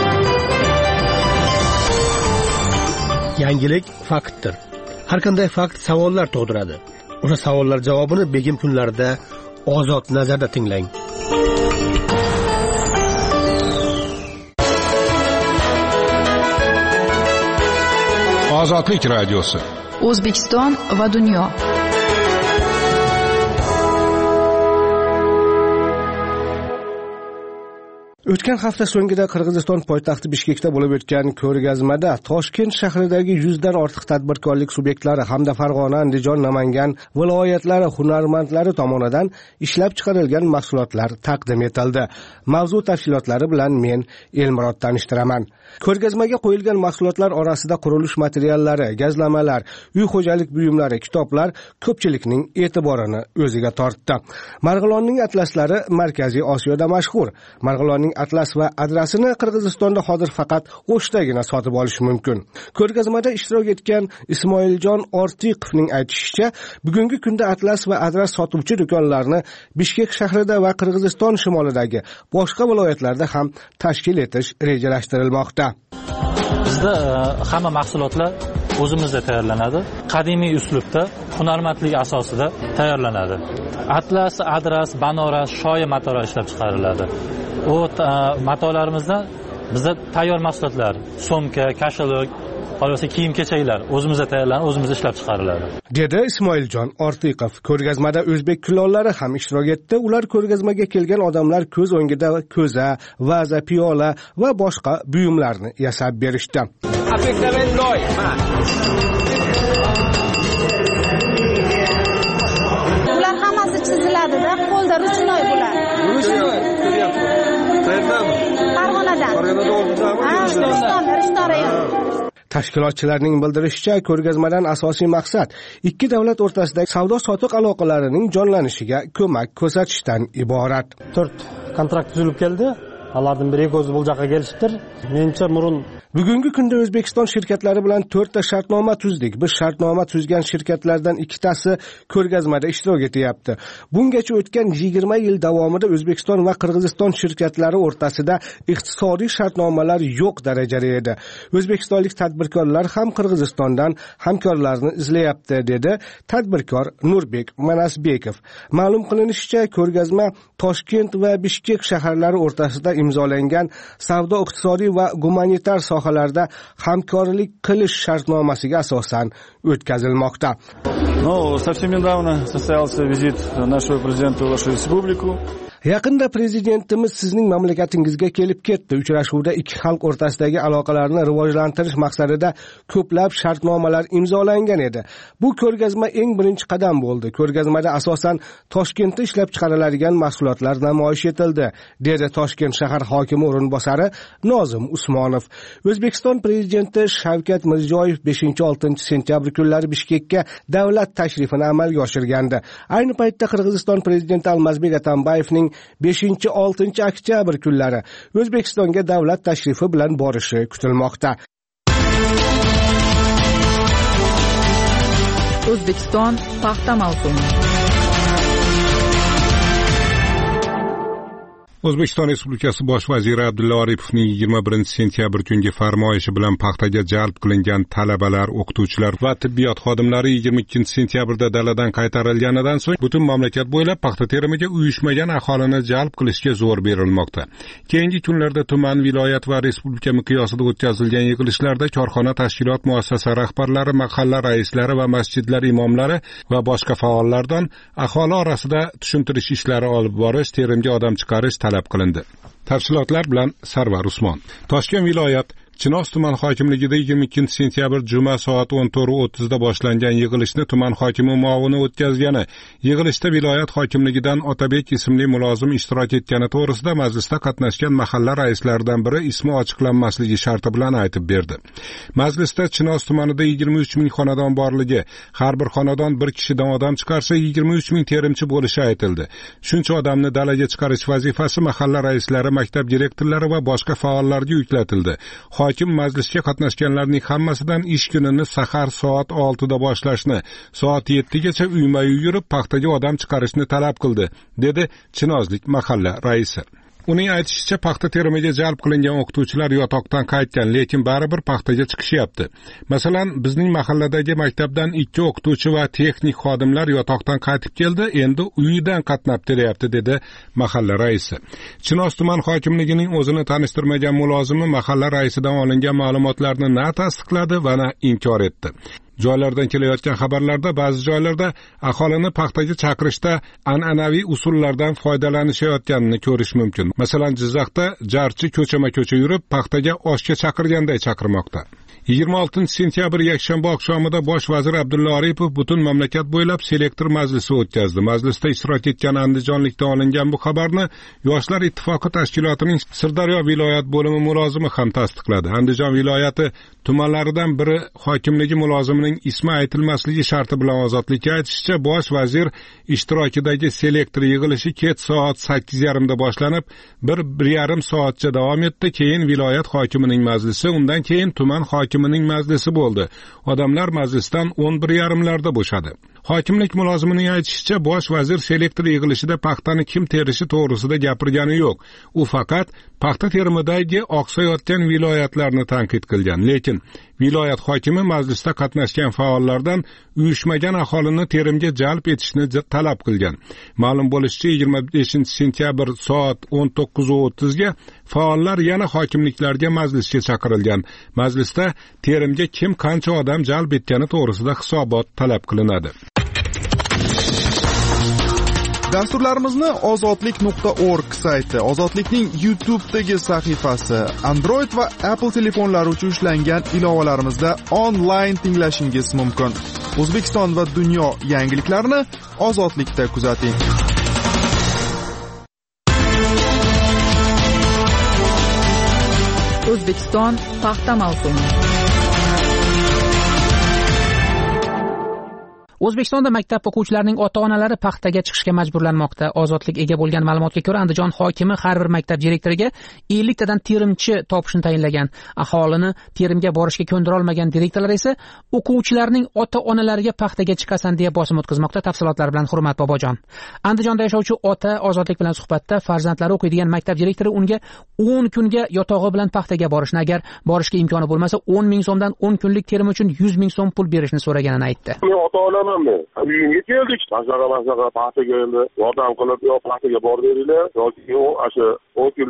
Yangilik faktdir. Har qanday fakt savollar tug'diradi. O'sha savollar javobini begim kunlarida ozod nazarda tinglang. Ozodlik radiosi. O'zbekiston va dunyo. O'tgan hafta so'ngida Qirg'iziston poytaxti Bishkekda bo'lib o'tgan ko'rgazmada Toshkent shahridagi yuzdan ortiq tadbirkorlik subyektlari hamda Farg'ona, Andijon, Namangan viloyatlari hunarmandlari tomonidan ishlab chiqarilgan mahsulotlar taqdim etildi. Mavzu tafsilotlari bilan men Elmurod tanishtiraman. Ko'rgazmaga qo'yilgan mahsulotlar orasida qurilish materiallari, gazlamalar, uy xo'jalik buyumlari, kitoblar ko'pchilikning e'tiborini o'ziga tortdi. Marg'ilonning atlaslari Markaziy Osiyoda mashhur. Marg'ilonning atlas va adrasini Qirg'izistonda hozir faqat O'shdagina sotib olish mumkin. Ko'rgazmada ishtirok etgan Ismoiljon Ortiqovning aytishicha, bugungi kunda atlas va adras sotuvchi do'konlarni Bishkek shahrida va Qirg'iziston shimolidagi boshqa viloyatlarda ham tashkil etish rejalashtirilmoqda. Bizda hamma mahsulotlar o'zimizda tayyorlanadi. Qadimiy uslubda, hunarmandlik asosida tayyorlanadi. Atlas, adras, banoras, shoyi matolar ishlab chiqariladi. U matolarimizdan bizda tayyor mahsulotlar, so'mka, kashalok, qolsa kiyim-kechaklar o'zimizda tayyorlanib, o'zimizda ishlab chiqariladi. Dedi Ismoiljon Ortiqov. Ko'rgazmada o'zbek kullolari ham ishtirok etdi. Ular ko'rgazmaga kelgan odamlar ko'z o'ngida ko'za, vaza, piyola va boshqa buyumlarni yasab berishdi. Ular hammasi chiziladi-da, qo'lda ruchnoy bo'ladi. Ruchnoy. Qayerdan? Farg'onadan. Farg'onada o'ldizami? Rishton rayoni. Tashkilotchilarning bildirishicha, ko'rgazmadan asosiy maqsad ikki davlat o'rtasidagi savdo-sotiq aloqalarining jonlanishiga ko'mak ko'rsatishdan iborat. to'rt kontrakt tuzilib keldi. Ulardan biri o'zi bu yoqqa kelishdir. Menimcha murun bugungi kunda O'zbekiston shirkatlari bilan to'rtta shartnoma tuzdik. Biz shartnoma tuzgan shirkatlardan ikkitasi ko'rgazmada ishtirok etyapti. Bungacha o'tgan yigirma yil davomida O'zbekiston va Qirg'iziston shirkatlari o'rtasida iqtisodiy shartnomalar yo'q darajada edi. O'zbekistonlik tadbirkorlar ham Qirg'izistondan hamkorlarni izlayapti, dedi tadbirkor Nurbek Manasbekov. Ma'lum qilinishicha, ko'rgazma Toshkent va Bishkek shaharlari o'rtasida imzolangan savdo-iqtisodiy va gumanitar sohalarda hamkorlik qilish shartnomasiga asosan o'tkazilmoqda. Ну, совсем недавно состоялся визит нашего президента в вашу республику. Yaqinda prezidentimiz sizning mamlakatingizga kelib ketdi. Uchrashuvda ikki xalq o'rtasidagi aloqalarni rivojlantirish maqsadida ko'plab shartnomalar imzolangan edi. Bu ko'rgazma eng birinchi qadam bo'ldi. Ko'rgazmada asosan Toshkentda ishlab chiqariladigan mahsulotlar namoyish etildi, dedi Toshkent shahar hokimi o'rinbosari Nozim Usmonov. O'zbekiston prezidenti Shavkat Mirziyoyev beshinchi oltinchi sentyabr kunlari Bishkekka davlat tashrifini amalga oshirgandi. Ayni paytda Qirg'iziston prezidenti Almazbek Atambayevning beshinchi oltinchi oktyabr kunlari O'zbekistonga davlat tashrifi bilan borishi kutilmoqda. O'zbekiston paxta mavsumi. O'zbekiston Respublikasi Bosh vaziri Abdulla Oripovning yigirma birinchi sentyabr kungi farmoyishi bilan paxtaga jalb qilingan talabalar, o'qituvchilar va tibbiyot xodimlari yigirma ikkinchi sentyabrda daladan qaytarilganidan so'ng butun mamlakat bo'ylab paxta terimiga uyushmagan aholini jalb qilishga zo'r berilmoqda. Keyingi kunlarda tuman, viloyat va respublika miqyosida o'tkazilgan yig'ilishlarda korxona, tashkilot, muassasa rahbarlari, mahalla raislari va masjidlar imomlari va boshqa faollardan aholi orasida tushuntirish ishlari olib borish, terimga odam chiqarish talab qilindi. Tafsilotlar bilan Sarvar Usmon. Toshkent viloyat Chinoz tuman hokimligida yigirma ikkinchi sentyabr juma soat o'n to'rt o'ttizda boshlangan yig'ilishni tuman hokimi muovini o'tkazgani, yig'ilishda viloyat hokimligidan Otabek ismli mulozim ishtirok etgani to'g'risida majlisda qatnashgan mahalla raislaridan biri ismi ochiqlanmasligi sharti bilan aytib berdi. Majlisda Chinoz tumanida yigirma uch ming xonadon borligi, har bir xonadon bir kishidan odam chiqarsa yigirma uch ming terimchi bo'lishi aytildi. Shuncha odamni dalaga chiqarish vazifasi mahalla raislari, maktab direktorlari va boshqa faollarga yuklatildi. Hokim majlisga qatnashganlarning hammasidan ish kunini sahar soat oltida boshlashni, soat yettigacha uyma-uy yurib paxtaga odam chiqarishni talab qildi, dedi Chinozlik mahalla raisi. Uning aytishicha, paxta terimiga jalb qilingan o'qituvchilar yotoqdan qaytgan, lekin baribir paxtaga chiqishyapti. Masalan, bizning mahalladagi maktabdan ikki o'qituvchi va texnik xodimlar yotoqdan qaytib keldi, endi uyidan qatnab teryapti, dedi mahalla raisi. Chinoz tuman hokimligining o'zini tanishtirmagan mulozimi mahalla raisidan olingan ma'lumotlarni na tasdiqladi va na inkor etdi. Joylardan kelayotgan xabarlarda ba'zi joylarda aholini paxtaga chaqirishda an'anaviy usullardan foydalanishayotganini ko'rish mumkin. Masalan, Jizzaxda jarchi ko'chama-ko'cha yurib paxtaga oshga chaqirganday chaqirmoqda. yigirma oltinchi sentyabr yakshanba oqshomida Bosh vazir Abdulla Oripov butun mamlakat bo'ylab selektor majlisi o'tkazdi. Majlisda ishtirok etgan andijonlikdan olingan bu xabarni Yoshlar ittifoqi tashkilotining Sirdaryo viloyat bo'limi mulozimi ham tasdiqladi. Andijon viloyati tumanlaridan biri hokimligi mulozimining ismi aytilmasligi sharti bilan ozodlikka aytishicha, Bosh vazir ishtirokidagi selektor yig'ilishi kech soat sakkiz yarim da boshlanib, bir bir yarim soatcha davom etdi. Keyin viloyat hokimining majlisi, undan keyin tuman hokimining majlisi bo'ldi. Odamlar majlisdan o'n bir yarim larda bo'shadi. Hokimlik mulozimining aytishicha, Bosh vazir selektor yig'ilishida paxtani kim terishi to'g'risida gapirgani yo'q. U faqat paxta terimidagi oqsayotgan viloyatlarni tanqid qilgan. Lekin viloyat hokimi majlisda qatnashgan faollardan uyushmagan aholini terimga jalb etishni talab qilgan. Ma'lum bo'lishicha, yigirma beshinchi sentyabr soat o'n to'qqiz o'ttiz ga faollar yana hokimliklarga majlisga chaqirilgan. Majlisda terimga kim qancha odam jalb etgani to'g'risida hisobot talab qilinadi. Dasturlarimizni ozodlik nuqta org sayti, Ozodlikning YouTube'dagi sahifasi, Android va Apple telefonlari uchun ishlangan ilovalarimizda onlayn tinglashingiz mumkin. O'zbekiston va dunyo yangiliklarini Ozodlikda kuzating. O'zbekiston paxta mavsumi. O'zbekistonda maktab o'quvchilarining ota-onalari paxtaga chiqishga majburlanmoqda. Ozodlik ega bo'lgan ma'lumotga ko'ra, Andijon hokimi har bir maktab direktoriga ellik tadan terimchi topishni tayinlagan. Aholini terimga borishga ko'ndira olmagan direktorlar esa o'quvchilarning ota-onalariga paxtaga chiqasan deya bosim o'tkazmoqda. Tafsilotlar bilan Hurmat Bobojon. Andijonda yashovchi ota Ozodlik bilan suhbatda farzandlari o'qiydigan maktab direktori unga o'n kunga yotog'i bilan paxtaga borishni, agar borishga imkoni bo'lmasa o'n ming so'mdan o'n kunlik terim uchun yuz ming so'm pul berishni so'raganini aytdi. Uyimga keldik. Masalan, masalan, paxtaga endi yordam qilib, yo paxtaga borib beringlar yoki o'sha o'n kunlik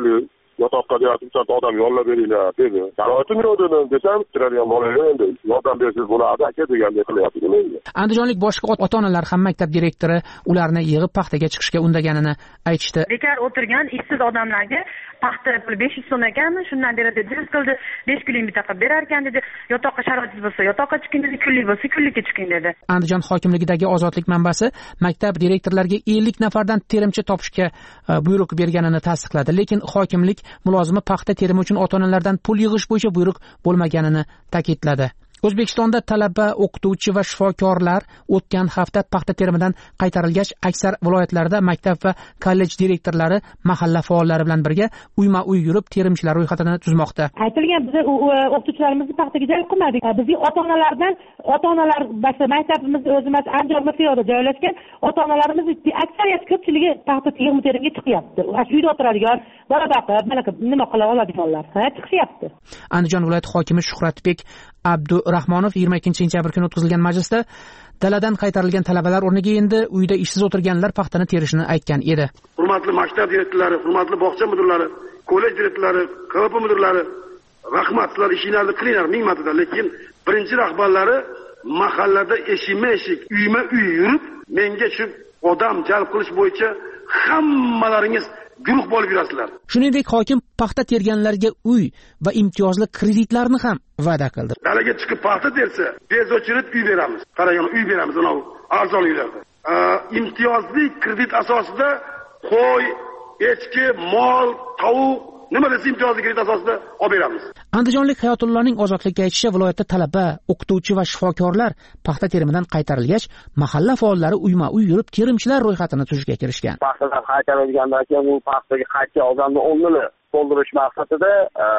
yotoqqa deyapti, bitta odam yollab beringlar dedi. Sharoitim yo'q dedim, desam, turadigan bolaga endi yordam bersangiz bo'ladi aka degandek qilyapti menga. Andijonlik boshqa ota-onalar ham maktab direktori ularni yig'ib paxtaga chiqishga undaganini aytishdi. Bekar o'tirgan ishsiz odamlarga paxta puli besh yuz so'm ekanmi, shundan beri dedi, qildi, besh kunlik bitta qilib berar ekan dedi. Yotoqqa sharoitingiz bo'lsa, yotoqqa chiqing dedi, kunlik bo'lsa, kunlikka chiqing dedi. Andijon hokimligidagi Ozodlik manbasi maktab direktorlariga ellik nafardan terimchi topishga buyruq berganini tasdiqladi, lekin hokimlik mulozimi paxta terimi uchun ota-onalardan pul yig'ish bo'yicha buyruq bo'lmaganini ta'kidladi. O'zbekistonda talaba, o'qituvchi va shifokorlar o'tgan hafta paxta terimidan qaytarilgach, aksar viloyatlarda maktab va kollej direktorlari mahalla faollari bilan birga uyma-uy yurib terimchilar ro'yxatini tuzmoqda. Aytilgan biz o'qituvchilarimizni paxtaga jalb qilmadik. Bizning ota-onalardan ota-onalar maktabimiz o'zimiz Andijon miqyorida joylashgan ota-onalarimiz aksariyat ko'pchiligi paxta terimga chiqyapti. Uyda o'tiradigan, bola boqib, mana nima qila oladiganlar, ha, chiqyapti. Andijon viloyat hokimi Shuhratbek Abdurahmonov yigirma ikkinchi sentyabr kuni o'tkazilgan majlisda daladan qaytarilgan talabalar o'rniga endi uyda ishsiz o'tirganlar paxtani terishini aytgan edi. Hurmatli maktab direktorlari, hurmatli bog'cha mudirlari, kollej direktorlari, K V P mudirlari, rahmat, sizlar ishinglarni qilinglar ming marta, lekin birinchi rahbarlari mahallada eshikma-eshik, uyma-uy yurib, menga shu odam jalb qilish bo'yicha hammalaringiz guruh bo'lib yurasizlar. Shuningdek, hokim paxta terganlarga uy va imtiyozli kreditlarni ham va'da qildi. Dalaga chiqib paxta tersa, bezochilik uy beramiz. Qarang, uy beramiz ana arzon uylarda. Imtiyozli kredit asosida qo'y, echki, mol, tovuq, nima desa imtiyozli kredit asosida olib beramiz. Andijonlik Hayotulloning Ozodlikka aytishicha, viloyatda talaba, o'qituvchi va shifokorlar paxta terimidan qaytarilgach, mahalla faollari uyma-uy yurib terimchilar ro'yxatini tuzishga kirishgan. Paxtadan qaytarilgandan keyin u paxtaga qaytgan odamni o'rnini to'ldirish maqsadida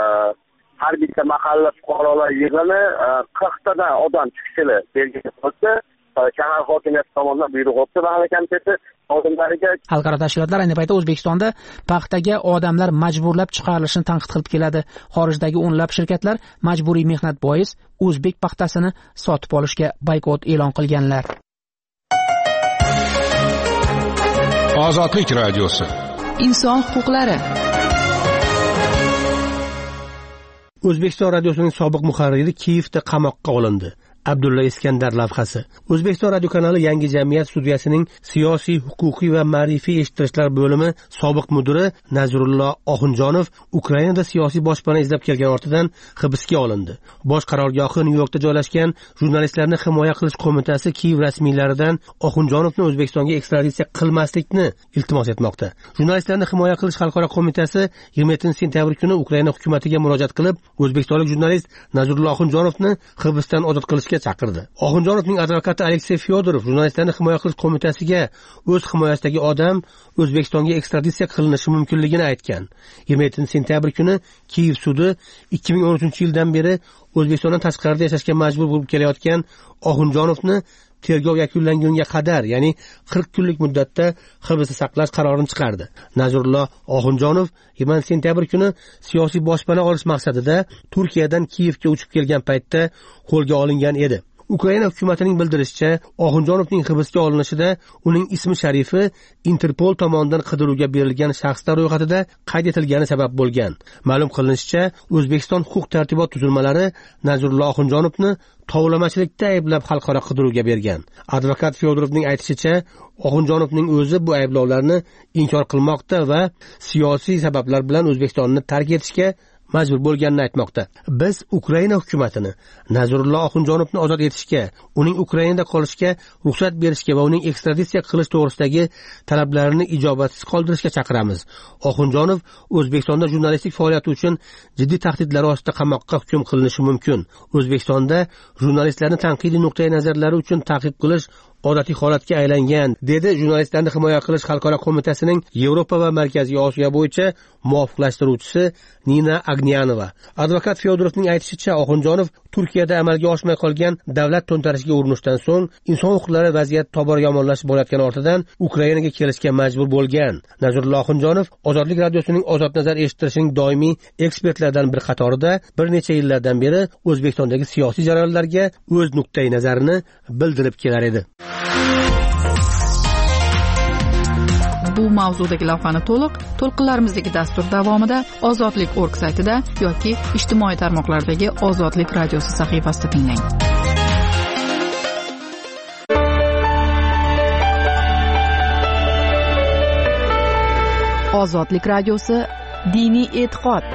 har bitta mahalla fuqarolar yig'ini qirqtadan odam chiqishini belgilab qo'ydi. Shahar hokimiyati tomonidan buyruq o'tdi mahalla komiteti xodimlariga. Xalqaro tashkilotlar ayni paytda O'zbekistonda paxtaga odamlar majburlab chiqarilishini tanqid qilib keladi. Xorijdagi o'nlab shirkatlar majburiy mehnat bois o'zbek paxtasini sotib olishga boykot e'lon qilganlar. Ozodlik radiosi. Inson huquqlari. O'zbekiston radiosining sobiq muharriri Kiyevda qamoqqa olindi. Abdulla Iskandar lavhasi. O'zbekiston radio kanali Yangi jamiyat studiyasining siyosiy, huquqiy va ma'rifiy eshittirishlar bo'limi sobiq mudiri Nazrullo Oxunjonov Ukrainada siyosiy boshpana izlab kelgan ortidan hibsga olindi. Bosh qarorgohi Nyu-Yorkda joylashgan Jurnalistlarni himoya qilish qo'mitasi Kiyev rasmiylaridan Oxunjonovni O'zbekistonga ekstraditsiya qilmaslikni iltimos etmoqda. Jurnalistlarni himoya qilish xalqaro qo'mitasi yigirma yettinchi sentyabr kuni Ukraina hukumatiga murojaat qilib, o'zbekistonlik jurnalist Nazrullo Oxunjonovni hibsdan ozod qilishga chaqirdi. Oxunjonovning advokati Aleksey Fyodorov jurnalistlarni himoya qilish qo'mitasiga o'z himoyasidagi odam O'zbekistonga ekstraditsiya qilinishi mumkinligini aytgan. yigirma yettinchi sentyabr kuni Kiyev sudi ikki ming o'n uchinchi yildan beri O'zbekistondan tashqarida yashashga majbur bo'lib kelayotgan Oxunjonovni tergov yakunlangunga qadar, ya'ni qirq kunlik muddatda hibsda saqlash qarorini chiqardi. Nazrullo Oxunjonov yigirmanchi sentyabr kuni siyosiy boshpana olish maqsadida Turkiyadan Kiyevga uchib kelgan paytda qo'lga olingan edi. Ukraina hukumatining bildirishicha, Oxunjonovning hibsga olinishida uning ismi sharifi Interpol tomonidan qidiruvga berilgan shaxslar ro'yxatida qayd etilgani sabab bo'lgan. Ma'lum qilinishicha, O'zbekiston huquq-tartibot tuzilmalari Nazrullo Oxunjonovni tovlamachilikda ayblab xalqaro qidiruvga bergan. Advokat Fyodorovning aytishicha, Oxunjonovning o'zi bu ayblovlarni inkor qilmoqda va siyosiy sabablar bilan O'zbekistonni tark etishga majbur bo'lganini aytmoqda. Biz Ukraina hukumatini Nazrullo Oxunjonovni ozod etishga, uning Ukrainada qolishga ruxsat berishga va uning ekstraditsiya qilish to'g'risidagi talablarini ijobatsiz qoldirishga chaqiramiz. Oxunjonov O'zbekistonda jurnalistlik faoliyati uchun jiddiy tahdidlar ostida qamoqqa hukm qilinishi mumkin. O'zbekistonda jurnalistlarni tanqidiy nuqtai nazarlari uchun ta'qib qilish odatiy holatga aylangan, dedi Jurnalistlarni himoya qilish xalqaro qo'mitasining Yevropa va Markaziy Osiyo bo'yicha muvofiqlashtiruvchisi Nina Agnyanova. Advokat Fyodorovning aytishicha, Oxunjonov Turkiyada amalga oshmay qolgan davlat to'ntarishiga urinishdan so'ng inson huquqlari vaziyat tobora yomonlashib borayotgan ortidan Ukrainaga kelishga majbur bo'lgan. Nazrullo Oxunjonov Ozodlik radiosining ozod nazar eshittirishining doimiy ekspertlaridan bir qatorida bir necha yillardan beri O'zbekistondagi siyosiy jarayonlarga o'z nuqtai nazarini bildirib kelar edi. bu mavzudagi lavhani to'liq to'lqinlarimizdagi dastur davomida ozodlik nokta org saytida yoki ijtimoiy tarmoqlardagi Ozodlik radiosi sahifasida tinglang. Ozodlik radiosi diniy e'tiqod.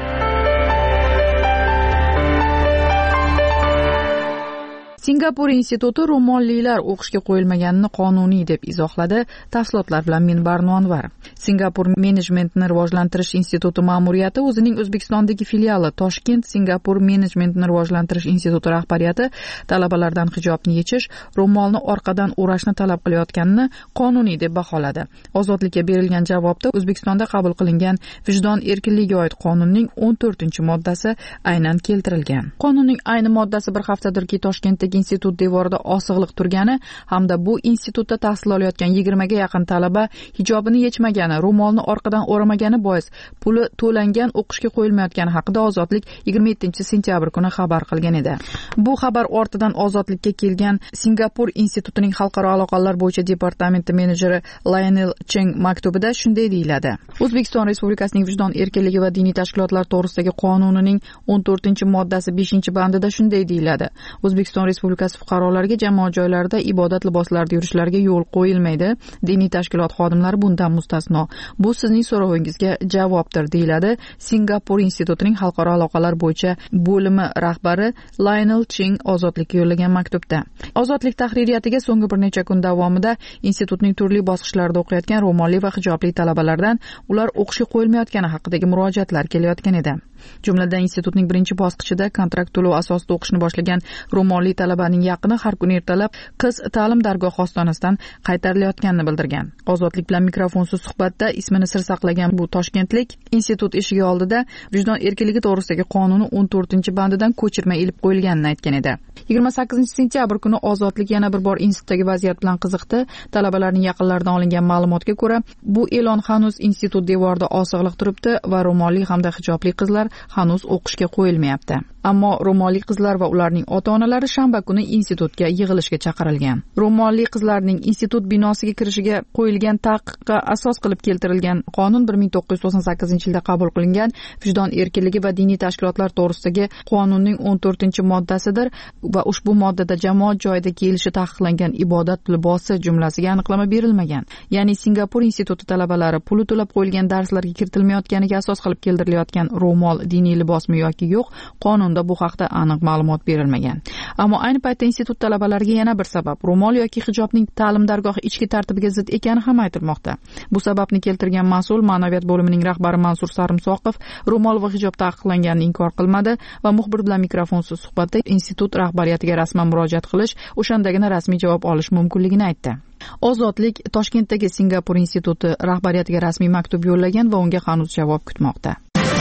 Singapur instituti ro'mollilar o'qishga qo'yilmaganini qonuniy deb izohladi. Tafsilotlar bilan men Barno Anvar. Singapur menejmentni rivojlantirish instituti ma'muriyati o'zining O'zbekistondagi filiali Toshkent Singapur menejmentni rivojlantirish instituti rahbariyati talabalardan hijobni yechish, ro'molni orqadan o'rashni talab qilayotganini qonuniy deb baholadi. Ozodlikka berilgan javobda O'zbekistonda qabul qilingan vijdon erkinligiga oid qonunning o'n to'rtinchi moddasi aynan keltirilgan. Qonunning ayni moddasi bir haftadirki Toshkentdagi institut devorida osig'liq turgani hamda bu institutda tahsil olayotgan yigirmaga yaqin talaba hijobini yechmagani, ro'molni orqadan o'ramagani bois puli to'langan o'qishga qo'yilmayotgani haqida Ozodlik yigirma yettinchi sentyabr kuni xabar qilgan edi. Bu xabar ortidan Ozodlikka kelgan Singapur institutining xalqaro aloqalar bo'yicha departamenti menejeri Lionel Cheng maktubida shunday deyiladi. O'zbekiston Respublikasining vijdon erkinligi va diniy tashkilotlar to'g'risidagi qonunining o'n to'rtinchi moddasi beshinchi bandida shunday deyiladi. O'zbekiston Respublikasi fuqarolariga jamoat joylarida ibodat liboslarida yurishlariga yo'l qo'yilmaydi. Diniy tashkilot xodimlari bundan mustasno. Bu sizning so'rovingizga javobdir, deyiladi Singapur institutining xalqaro aloqalar bo'yicha bo'limi rahbari Lionel Cheng Ozodlikka yo'llagan maktubda. Ozodlik tahririyatiga so'nggi bir necha kun davomida institutning turli bosqichlarida o'qiyotgan ro'molli va hijobli talabalardan ular o'qishga qo'yilmayotgani haqidagi murojaatlar kelayotgan edi. Jumladan institutning birinchi bosqichida kontrakt to'lov asosida o'qishni boshlagan ro'molli talabaning yaqini har kuni ertalab qiz ta'lim dargohi ostonasidan qaytarilayotganini bildirgan. Ozodlik bilan mikrofonsiz suhbatda ismini sir saqlagan bu toshkentlik institut eshigi oldida vijdon erkinligi to'g'risidagi qonuni o'n to'rtinchi bandidan ko'chirma ilib qo'yilganini aytgan edi. yigirma sakkizinchi sentyabr kuni Ozodlik yana bir bor institutdagi vaziyat bilan qiziqdi. Talabalarning yaqinlaridan olingan ma'lumotga ko'ra, bu e'lon hanuz institut devorida osig'liq turibdi va ro'molli hamda hijobli qizlar hanuz o'qishga qo'yilmayapti. Ammo ro'molli qizlar va ularning ota-onalari shanba kuni institutga yig'ilishga chaqirilgan. Ro'molli qizlarning institut binosiga kirishiga qo'yilgan taqiqqa asos qilib keltirilgan qonun bir ming to'qqiz yuz to'qson sakkizinchi yilda qabul qilingan vijdon erkinligi va diniy tashkilotlar to'g'risidagi qonunning o'n to'rtinchi moddasidir va ushbu moddada jamoat joyida kiyilishi taqiqlangan ibodat libosi jumlasiga aniqlama berilmagan. Ya'ni Singapur instituti talabalari puli to'lab qo'yilgan darslarga kiritilmayotganiga asos qilib keltirilayotgan ro'mol diniy libosmi yoki yo'q, qonunda bu haqda aniq ma'lumot berilmagan. Ammo ayni paytda institut talabalariga yana bir sabab ro'mol yoki hijobning ta'lim dargohi ichki tartibiga zid ekani ham aytilmoqda. Bu sababni keltirgan mas'ul ma'naviyat bo'limining rahbari Mansur Sarimsoqov ro'mol va hijob taqiqlanganini inkor qilmadi va muxbir bilan mikrofonsiz suhbatda institut rahbariyatiga rasman murojaat qilish, o'shandagina rasmiy javob olish mumkinligini aytdi. Ozodlik Toshkentdagi Singapur instituti rahbariyatiga rasmiy maktub yo'llagan va unga hanuz javob kutmoqda.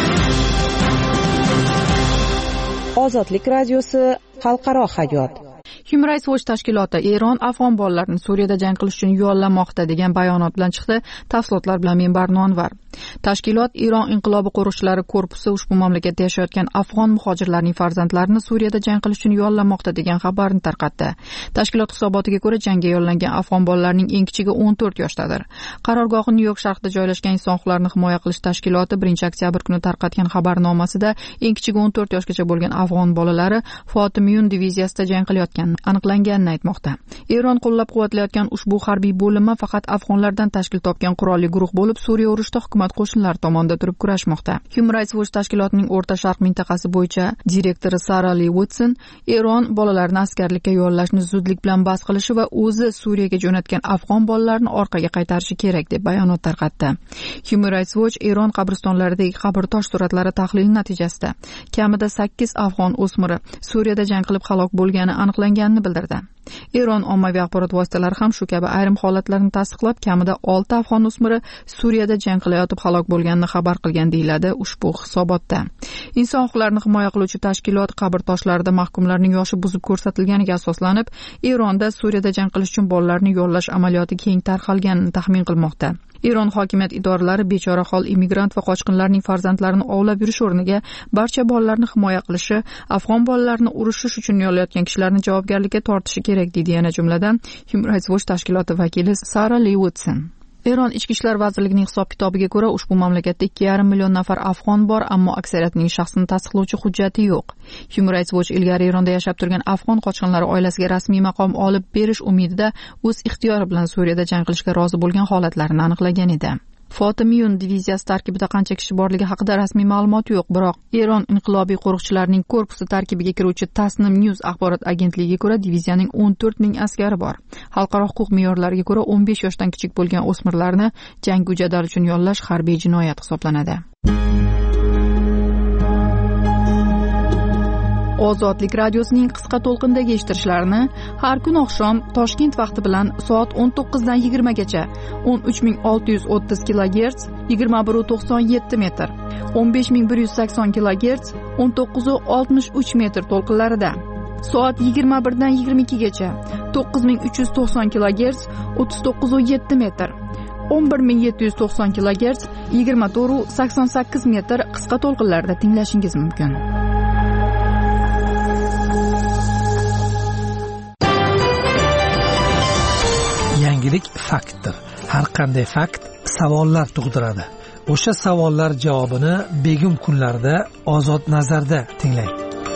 Ozodlik radiosi xalqaro hayot. Human Rights Watch tashkiloti Eron afg'on bolalarini Suriyada jang qilish uchun yollamoqda degan bayonot bilan chiqdi. Tafsilotlar bilan men Barno Anvar. Tashkilot Eron inqilobi qo'riqchilari korpusi ushbu mamlakatda yashayotgan afg'on muhojirlarning farzandlarini Suriyada jang qilish uchun yollamoqda degan xabarni tarqatdi. Tashkilot hisobotiga ko'ra, jangga yollangan afg'on bolalarining eng kichigi o'n to'rt yoshdadir. Qarorgohi Nyu-York shahrida joylashgan inson huquqlarini himoya qilish tashkiloti birinchi oktyabr kuni tarqatgan xabarnomasida eng kichigi o'n to'rt yoshgacha bo'lgan afg'on bolalari Fotimiyun diviziyasida jang qilayotgan aniqlanganini aytmoqda. Eron qo'llab-quvvatlayotgan ushbu harbiy bo'limi faqat afg'onlardan tashkil topgan qurolli guruh bo'lib, Suriya urushida hukumat qo'shinlari tomonidan turib kurashmoqda. Human Rights Watch tashkilotining O'rta Sharq mintaqasi bo'yicha direktori Sara Li Woodson Eron bolalarni askarlikka yollashni zudlik bilan bas qilishi va o'zi Suriyaga jo'natgan afg'on bolalarini orqaga qaytarishi kerak deb bayonot tarqatdi. Human Rights Watch Eron qabristonlaridagi qabrtosh suratlari tahlili natijasida kamida sakkiz afg'on o'smiri Suriyada jang qilib halok bo'lgani aniqlanganini bildirdi. Eron ommaviy axborot vositalari ham shu kabi ayrim holatlarni tasdiqlab, kamida olti afg'on o'smiri Suriyada jang qilayotib halok bo'lganini xabar qilgan deyiladi ushbu hisobotda. Inson huquqlarini himoya qiluvchi tashkilot qabr toshlarida mahkumlarning yoshi buzib ko'rsatilganiga asoslanib, Eronda Suriyada jang qilish uchun bolalarni yollash amaliyoti keng tarqalganini taxmin qilmoqda. Eron hokimiyat idoralari bechora hol immigrant va qochqinlarning farzandlarini ovlab yurish o'rniga barcha bolalarni himoya qilishi, afg'on bolalarini urushish uchun yollayotgan kishilarni javobgarlikka tortishi kerak deydi yana jumladan Human Rights Watch tashkiloti vakili Sara Li Woodson. Eron ichki ishlar vazirligining hisob-kitobiga ko'ra, ushbu mamlakatda ikki yarim million nafar afg'on bor, ammo aksariyatining shaxsini tasdiqlovchi hujjati yo'q. Human Rights Watch ilgari Eronda yashab turgan afg'on qochqinlari oilasiga rasmiy maqom olib berish umidida o'z ixtiyori bilan Suriyada jang qilishga rozi bo'lgan holatlarini aniqlagan edi. Fotimiyun diviziyasi tarkibida qancha kishi borligi haqida rasmiy ma'lumot yo'q, biroq Eron inqilobiy qo'riqchilarining korpusi tarkibiga kiruvchi Tasnim News axborot agentligiga ko'ra, diviziyaning o'n to'rt ming askari bor. Xalqaro huquq me'yorlariga ko'ra, o'n besh yoshdan kichik bo'lgan o'smirlarni jangu jadal uchun yollash harbiy jinoyat hisoblanadi. Ozodlik radiosining qisqa to'lqindagi eshittirishlarini har kun oqshom Toshkent vaqti bilan soat o'n to'qqizdan yigirmagacha o'n uch ming olti yuz o'ttiz kilogerts yigirma bir nuqta to'qson yetti metr, o'n besh ming bir yuz sakson kilogerts o'n to'qqiz nuqta oltmish uch metr to'lqinlarida, soat yigirma birdan yigirma ikkigacha to'qqiz ming uch yuz to'qson kilogerts o'ttiz to'qqiz nuqta yetti metr, o'n bir ming yetti yuz to'qson kilogerts yigirma to'rt nuqta sakson sakkiz metr qisqa to'lqinlarda tinglashingiz mumkin. Yangilik faktdir. Har qanday fakt savollar tug'diradi. O'sha savollar javobini begim kunlarda Ozod nazarda tinglang.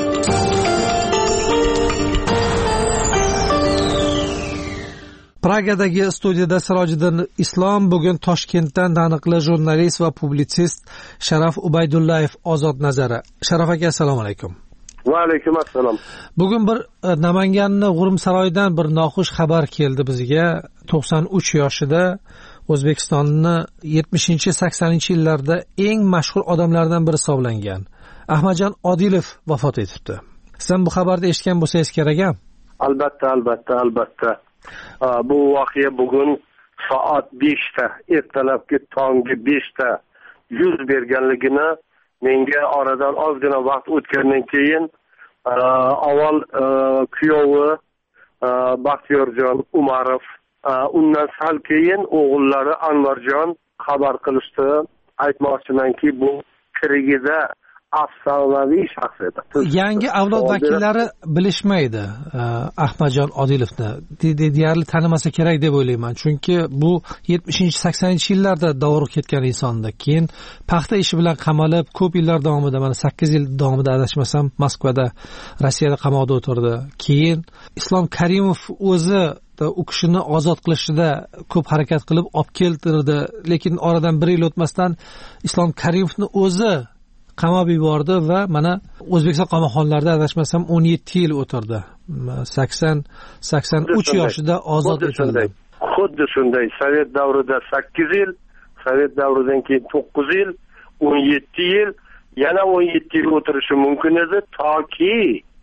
Pragadagi studiyada Sirojiddin Islom, bugun Toshkentdan taniqli jurnalist va publitsist Sharaf Ubaydullayev Ozod nazari. Sharaf aka, assalomu alaykum. Va alaykum assalom. Bugun bir Namanganni G'urumsaroydan bir noxush xabar keldi bizga. to'qson uch yoshida O'zbekistonni yetmishinchi saksoninchi yillarda eng mashhur odamlardan biri hisoblangan Ahmadjon Odilov vafot etibdi. Siz bu xabarni eshitgan bo'lsangiz kerak-a? Albatta, albatta, albatta. Bu voqea bugun soat beshda, ertalabki tonggi beshda yuz berganligini menga oradan ozgina vaqt o'tgandan keyin avval kuyovi Baxtiyorjon Umarov, undan sal keyin o'g'illari Anvarjon xabar qilishdi. Aytmoqchimanki, bu kirgida afsonaviy shaxsiyat. Yangi avlod vakillari bilishmaydi Ahmadjon Odilovni. Deyarli tanimasa kerak deb o'ylayman. Chunki bu yetmishinchi saksoninchi yillarda davr ketgan insonda. Keyin paxta ishi bilan qamalib, ko'p yillar davomida, mana sakkiz yil davomida adashmasam, Moskvada, Rossiyada qamoqda o'tirdi. Keyin Islom Karimov o'zi u kishini ozod qilishida ko'p harakat qilib olib keltirdi, lekin oradan bir yil o'tmasdan Islom Karimovni o'zi qamab yubordi va mana O'zbekiston qamoqxonalarida adashmasam o'n yetti yil o'tirdi. sakson sakson uch yoshida ozod etildi. Xuddi shunday. Sovet davrida sakkiz yil, Sovet davridan keyin to'qqiz yil, o'n yetti yil, yana o'n yetti yil o'tirishi mumkin edi, toki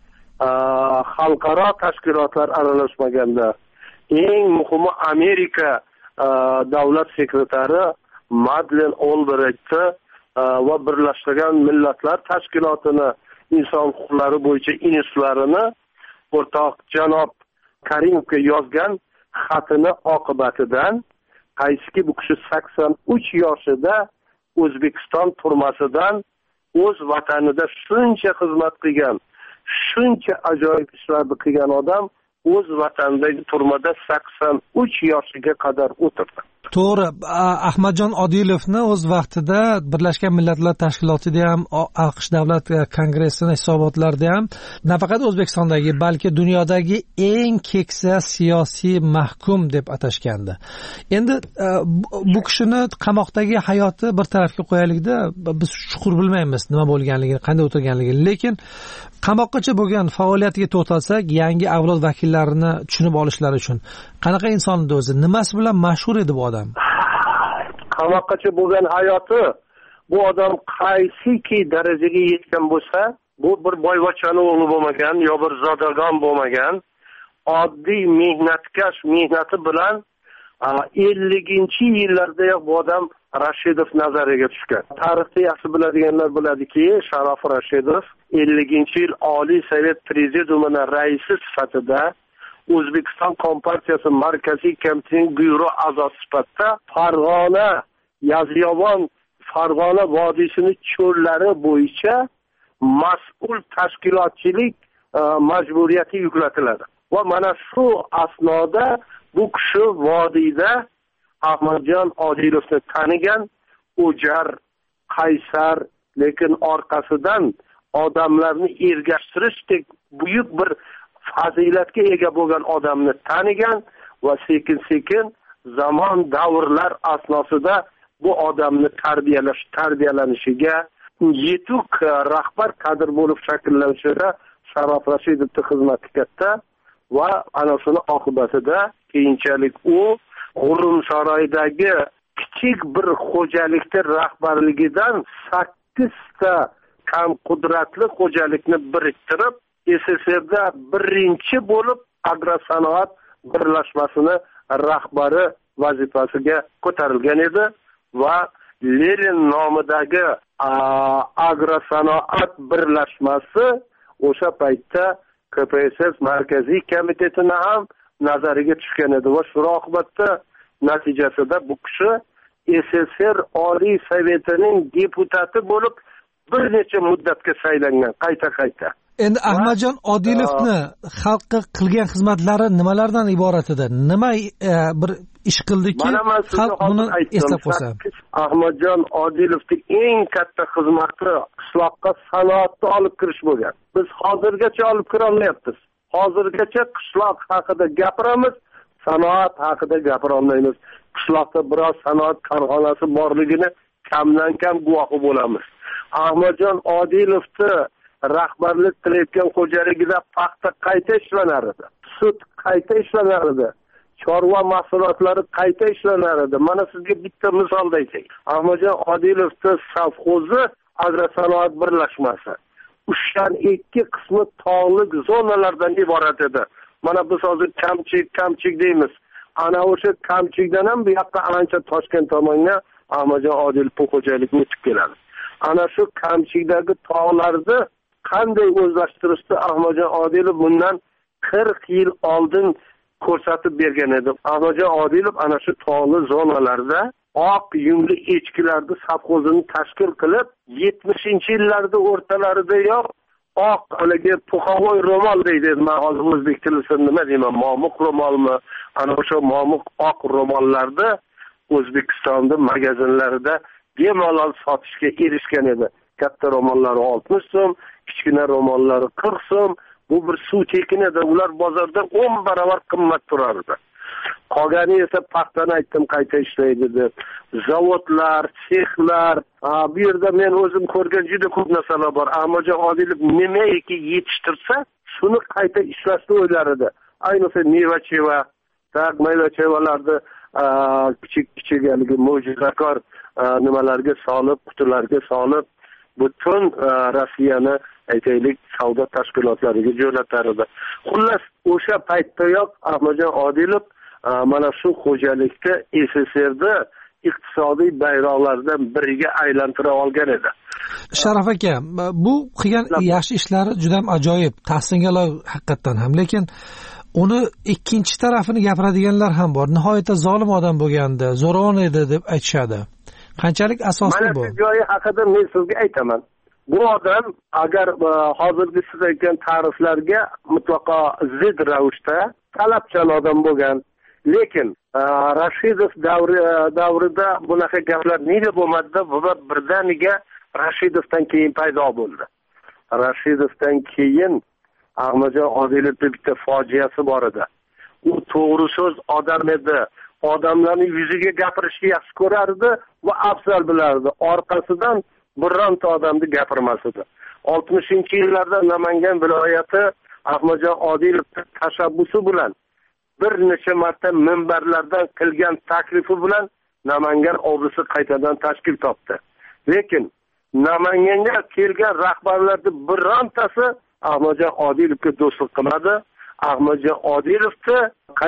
xalqaro tashkilotlar aralashmaganda. Eng muhimi, Amerika davlat sekretari Madlen Olbraytni va Birlashgan Millatlar Tashkilotini inson huquqlari bo'yicha institutlarini o'rtoq janob Karimovga yozgan xatini oqibatidan, qaysiki bu kishi sakson uch yoshida O'zbekiston turmasidan o'z vatanida shuncha xizmat qilgan, shuncha ajoyib ishlarni qilgan odam o'z vatanidagi turmada sakson uch yoshiga qadar o'tirdi. To'g'ri, Ahmadjon Odilovni o'z vaqtida Birlashgan Millatlar Tashkilotida ham, AQSh Davlat Kongressini hisobotlarida ham nafaqat O'zbekistondagi, balki dunyodagi eng keksa siyosiy mahkum deb atashgandi. Endi bu kishini qamoqdagi hayoti bir tarafga qo'yaylikda, biz chuqur bilmaymiz nima bo'lganligini, qanday o'tirganligini, lekin qamoqqacha bo'lgan faoliyatiga to'xtalsak, yangi avlod vakillarini tushunib olishlari uchun qanaqa inson edi o'zi, nimasi bilan mashhur edi bu odam? Qamoqqacha bo'lgan hayoti, bu odam qaysiki darajaga yetgan bo'lsa, bu bir boyvachchaning o'g'li bo'lmagan, yo bir zodagon bo'lmagan, oddiy mehnatkash mehnati bilan elliginchi yillardayoq bu odam Rashidov nazariga tushgan. Tarixda yaxshi biladiganlar biladiki, Sharof Rashidov elliginchi yil Oliy Sovet Prezidiumining raisi sifatida O'zbekiston Kompartiyasi Markaziy komitening byuro a'zosi sifatida Farg'ona, Yazyovon, Farg'ona vodiysining cho'llari bo'yicha mas'ul tashkilotchilik majburiyati yuklatiladi. Va mana shu asnoda bu kishi vodiyda Ahmadjon Odilovni tanigan, o'jar, qaysar, lekin orqasidan odamlarni ergashtirishdek buyuk bir fazilatga ega bo'lgan odamni tanigan va sekin-sekin zamon davrlar asnosida bu odamni tarbiyalash, tarbiyalanishiga, yetuk rahbar kadr bo'lib shakllanishida Sharof Rashidovning xizmati katta va ana shuni oqibatida keyinchalik u G'urumsaroydagi kichik bir xo'jalikning rahbarligidan sakkizta kam qudratli xo'jalikni biriktirib, S S R'da birinchi bo'lib agrosanoat birlashmasini rahbari vazifasiga ko'tarilgan edi va Lenin nomidagi agrosanoat birlashmasi o'sha paytda K P S S markaziy komitetini ham nazariga tushgan edi va shu oqibatda natijasida bu kishi S S R Oliy Sovetining deputati bo'lib bir necha muddatga saylangan, qayta-qayta. Endi Ahmadjon Odilovni xalqqa qilgan xizmatlari nimalardan iborat edi? Nima e, bir ish qildiki, xalq buni eslab qolsa? Ahmadjon Odilovning eng katta xizmati qishloqqa sanoatni olib kirish bo'lgan. Biz hozirgacha olib kira olmayapmiz. Hozirgacha qishloq haqida gapiramiz, sanoat haqida gapira olmaymiz. Qishloqda biroz sanoat korxonasi borligini kamdan kam guvohi bo'lamiz. Ahmadjon Odilovni rahbarlik qilayotgan xo'jaligida paxta qayta ishlanar edi. Sut qayta ishlanar edi. Chorva mahsulotlari qayta ishlanar edi. Mana sizga bitta misol aytay. Ahmadjon Odilovning savxozi agrosanoat birlashmasi. uchdan ikki qismi tog'lik zonalardan iborat edi. Mana biz hozir kamchik, kamchik deymiz. Ana o'sha kamchikdan ham bu yoqqa ancha Toshkent tomonga Ahmadjon Odilovning xo'jaligini o'tib keladi. Ana shu kamchikdagi tog'larni qanday o'zlashtirishni Ahmadjon Odilov bundan qirq yil oldin ko'rsatib bergan edi. Ahmadjon Odilov ana shu tog'li zonalarda oq yungli echkilarni savxozini tashkil qilib, yetmishinchi yillarda o'rtalaridayoq oq haligi puxavoy ro'mol deydi. Men hozir o'zbek tilida nima deyman? Momiq ro'molmi? Ana o'sha momiq oq ro'mollarni O'zbekistonda magazinlarida bemalol sotishga erishgan edi. Katta ro'mollari oltmish so'm, kichkina ro'mollari qirq so'm. Bu bir suv tekin edi. Ular bozorda o'n barobar qimmat turardi. Qolgani esa paxtani aytdim qayta ishlaydi deb. Zavodlar, sexlar, bu yerda men o'zim ko'rgan juda ko'p narsalar bor. Ahmadjon Odilov nimaiki yetishtirsa, shuni qayta ishlashni o'ylar edi. Ayniqsa meva-cheva, tak meva-chevalarni kichik-kichik haligi mo'jizakor nimalarga solib, qutilarga solib, butun Rossiyani aytaylik savdo tashkilotlariga jo'natar edi. Xullas, o'sha paytdayoq Ahmadjon Odilov mana shu xo'jalikda S S R'da iqtisodiy bayroqlardan biriga aylantira olgan edi. Sharof aka, bu qilgan yaxshi ishlari juda ham ajoyib, tahsinga loyiq haqiqatan ham, lekin uni ikkinchi tarafini gapiradiganlar ham bor. Nihoyatda zolim odam bo'lganda, zo'ravon edi deb aytishadi. Qanchalik asosli bu? Mana shu joyi haqida men sizga aytaman. Bu odam agar hozirgi siz aytgan ta'riflarga mutlaqo zid ravishda talabchan odam bo'lgan. Lekin Rashidov davri davrida bunaqa gaplar nega bo'lmadi va birdaniga Rashidovdan keyin paydo bo'ldi. Rashidovdan keyin Ahmadjon Odilovning bitta fojiasi bor edi. U to'g'ri so'z odam edi. Odamlarning yuziga gapirishni yaxshi ko'rardi va afzal bilardi. Orqasidan bironta odamni gapirmas edi. oltmishinchi yillarda Namangan viloyati Ahmadjon Odilovning tashabbusi bilan bir necha marta minbarlardan qilgan taklifi bilan Namangan oblasti qaytadan tashkil topdi. Lekin Namanganga kelgan rahbarlarning birontasi Ahmadjon Odilovga do'stlik qilmadi. Ahmadjon Odilovni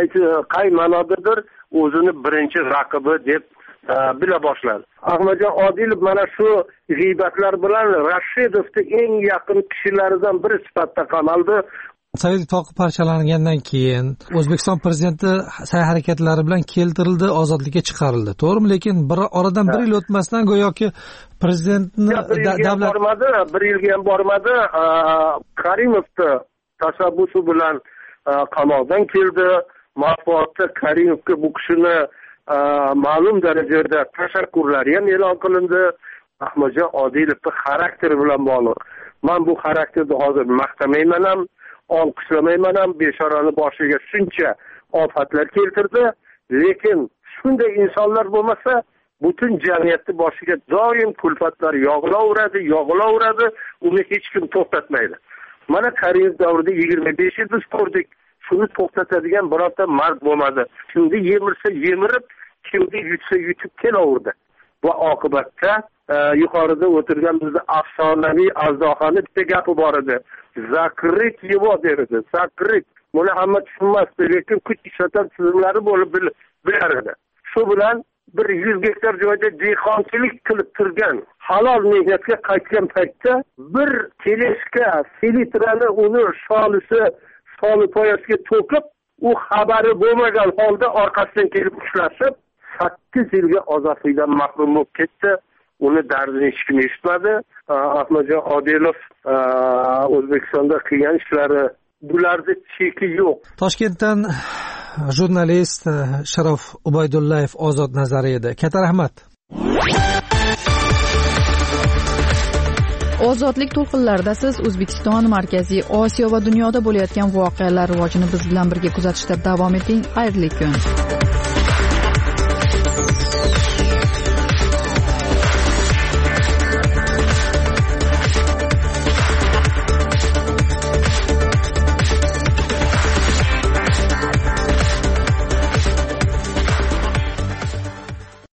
qay ma'nodadir o'zini birinchi raqibi deb bila boshladi. Ahmadjon Odilov mana shu g'iybatlar bilan Rashidovning eng yaqin kishilaridan biri sifatida qamaldi. Sovet ittifoqi parchalangandan keyin O'zbekiston prezidenti sa'y-harakatlari bilan keltirildi, ozodlikka chiqarildi. To'g'rimi? Lekin bir oradan bir yil o'tmasdan go'yoki prezidentni davlat bormadi, bir yilga ham bormadi. Karimovning tashabbusi bilan qamoqdan keldi. Matbuotda Karimovga bu kishini ma'lum darajada tashakkurlari ham e'lon qilindi. Ahmadjon Odilovning xarakteri bilan bog'liq. Men bu xarakterni hozir maqtamayman ham, olqishlamayman ham, beshorani boshiga shuncha ofatlar keltirdi, lekin shunday insonlar bo'lmasa, butun jamiyatning boshiga doim kulfatlar yog'ilaveradi, yog'ilaveradi, uni hech kim to'xtatmaydi. Mana Karimov davrida yigirma besh yil biz ko'rdik, shuni to'xtatadigan birorta mard bo'lmadi. Kimni yemirsa yemirib, kimni yutsa yutib kelaverdi. Va oqibatda yuqorida o'tirgan bizning afsonaviy Azdoxonning bitta gapi bor edi. Zakrit его derdi. Zakrit. Buni hamma tushunmasdi, lekin kuch ishlatan tizimlari bo'lib bilar edi. Shu bilan bir yuz gektar joyda dehqonchilik qilib turgan, halol mehnatga qaytgan paytda bir teleshka selitrani uni sholisi, soli poyasiga to'kib, u xabari bo'lmagan holda orqasidan kelib ushlashib, sakkiz yilga ozodlikdan mahrum bo'lib ketdi. Uni dardini hech kim eshitmadi. Ahmadjon Odilov O'zbekistonda qilgan ishlari, bularda cheki yo'q. Toshkentdan jurnalist Sharof Ubaydullayev ozod nazari edi. Katta rahmat. Ozodlik to'lqinlarida siz O'zbekiston, Markaziy Osiyo va dunyoda bo'layotgan voqealar rivojini biz bilan birga kuzatishda davom eting. Xayrli kun.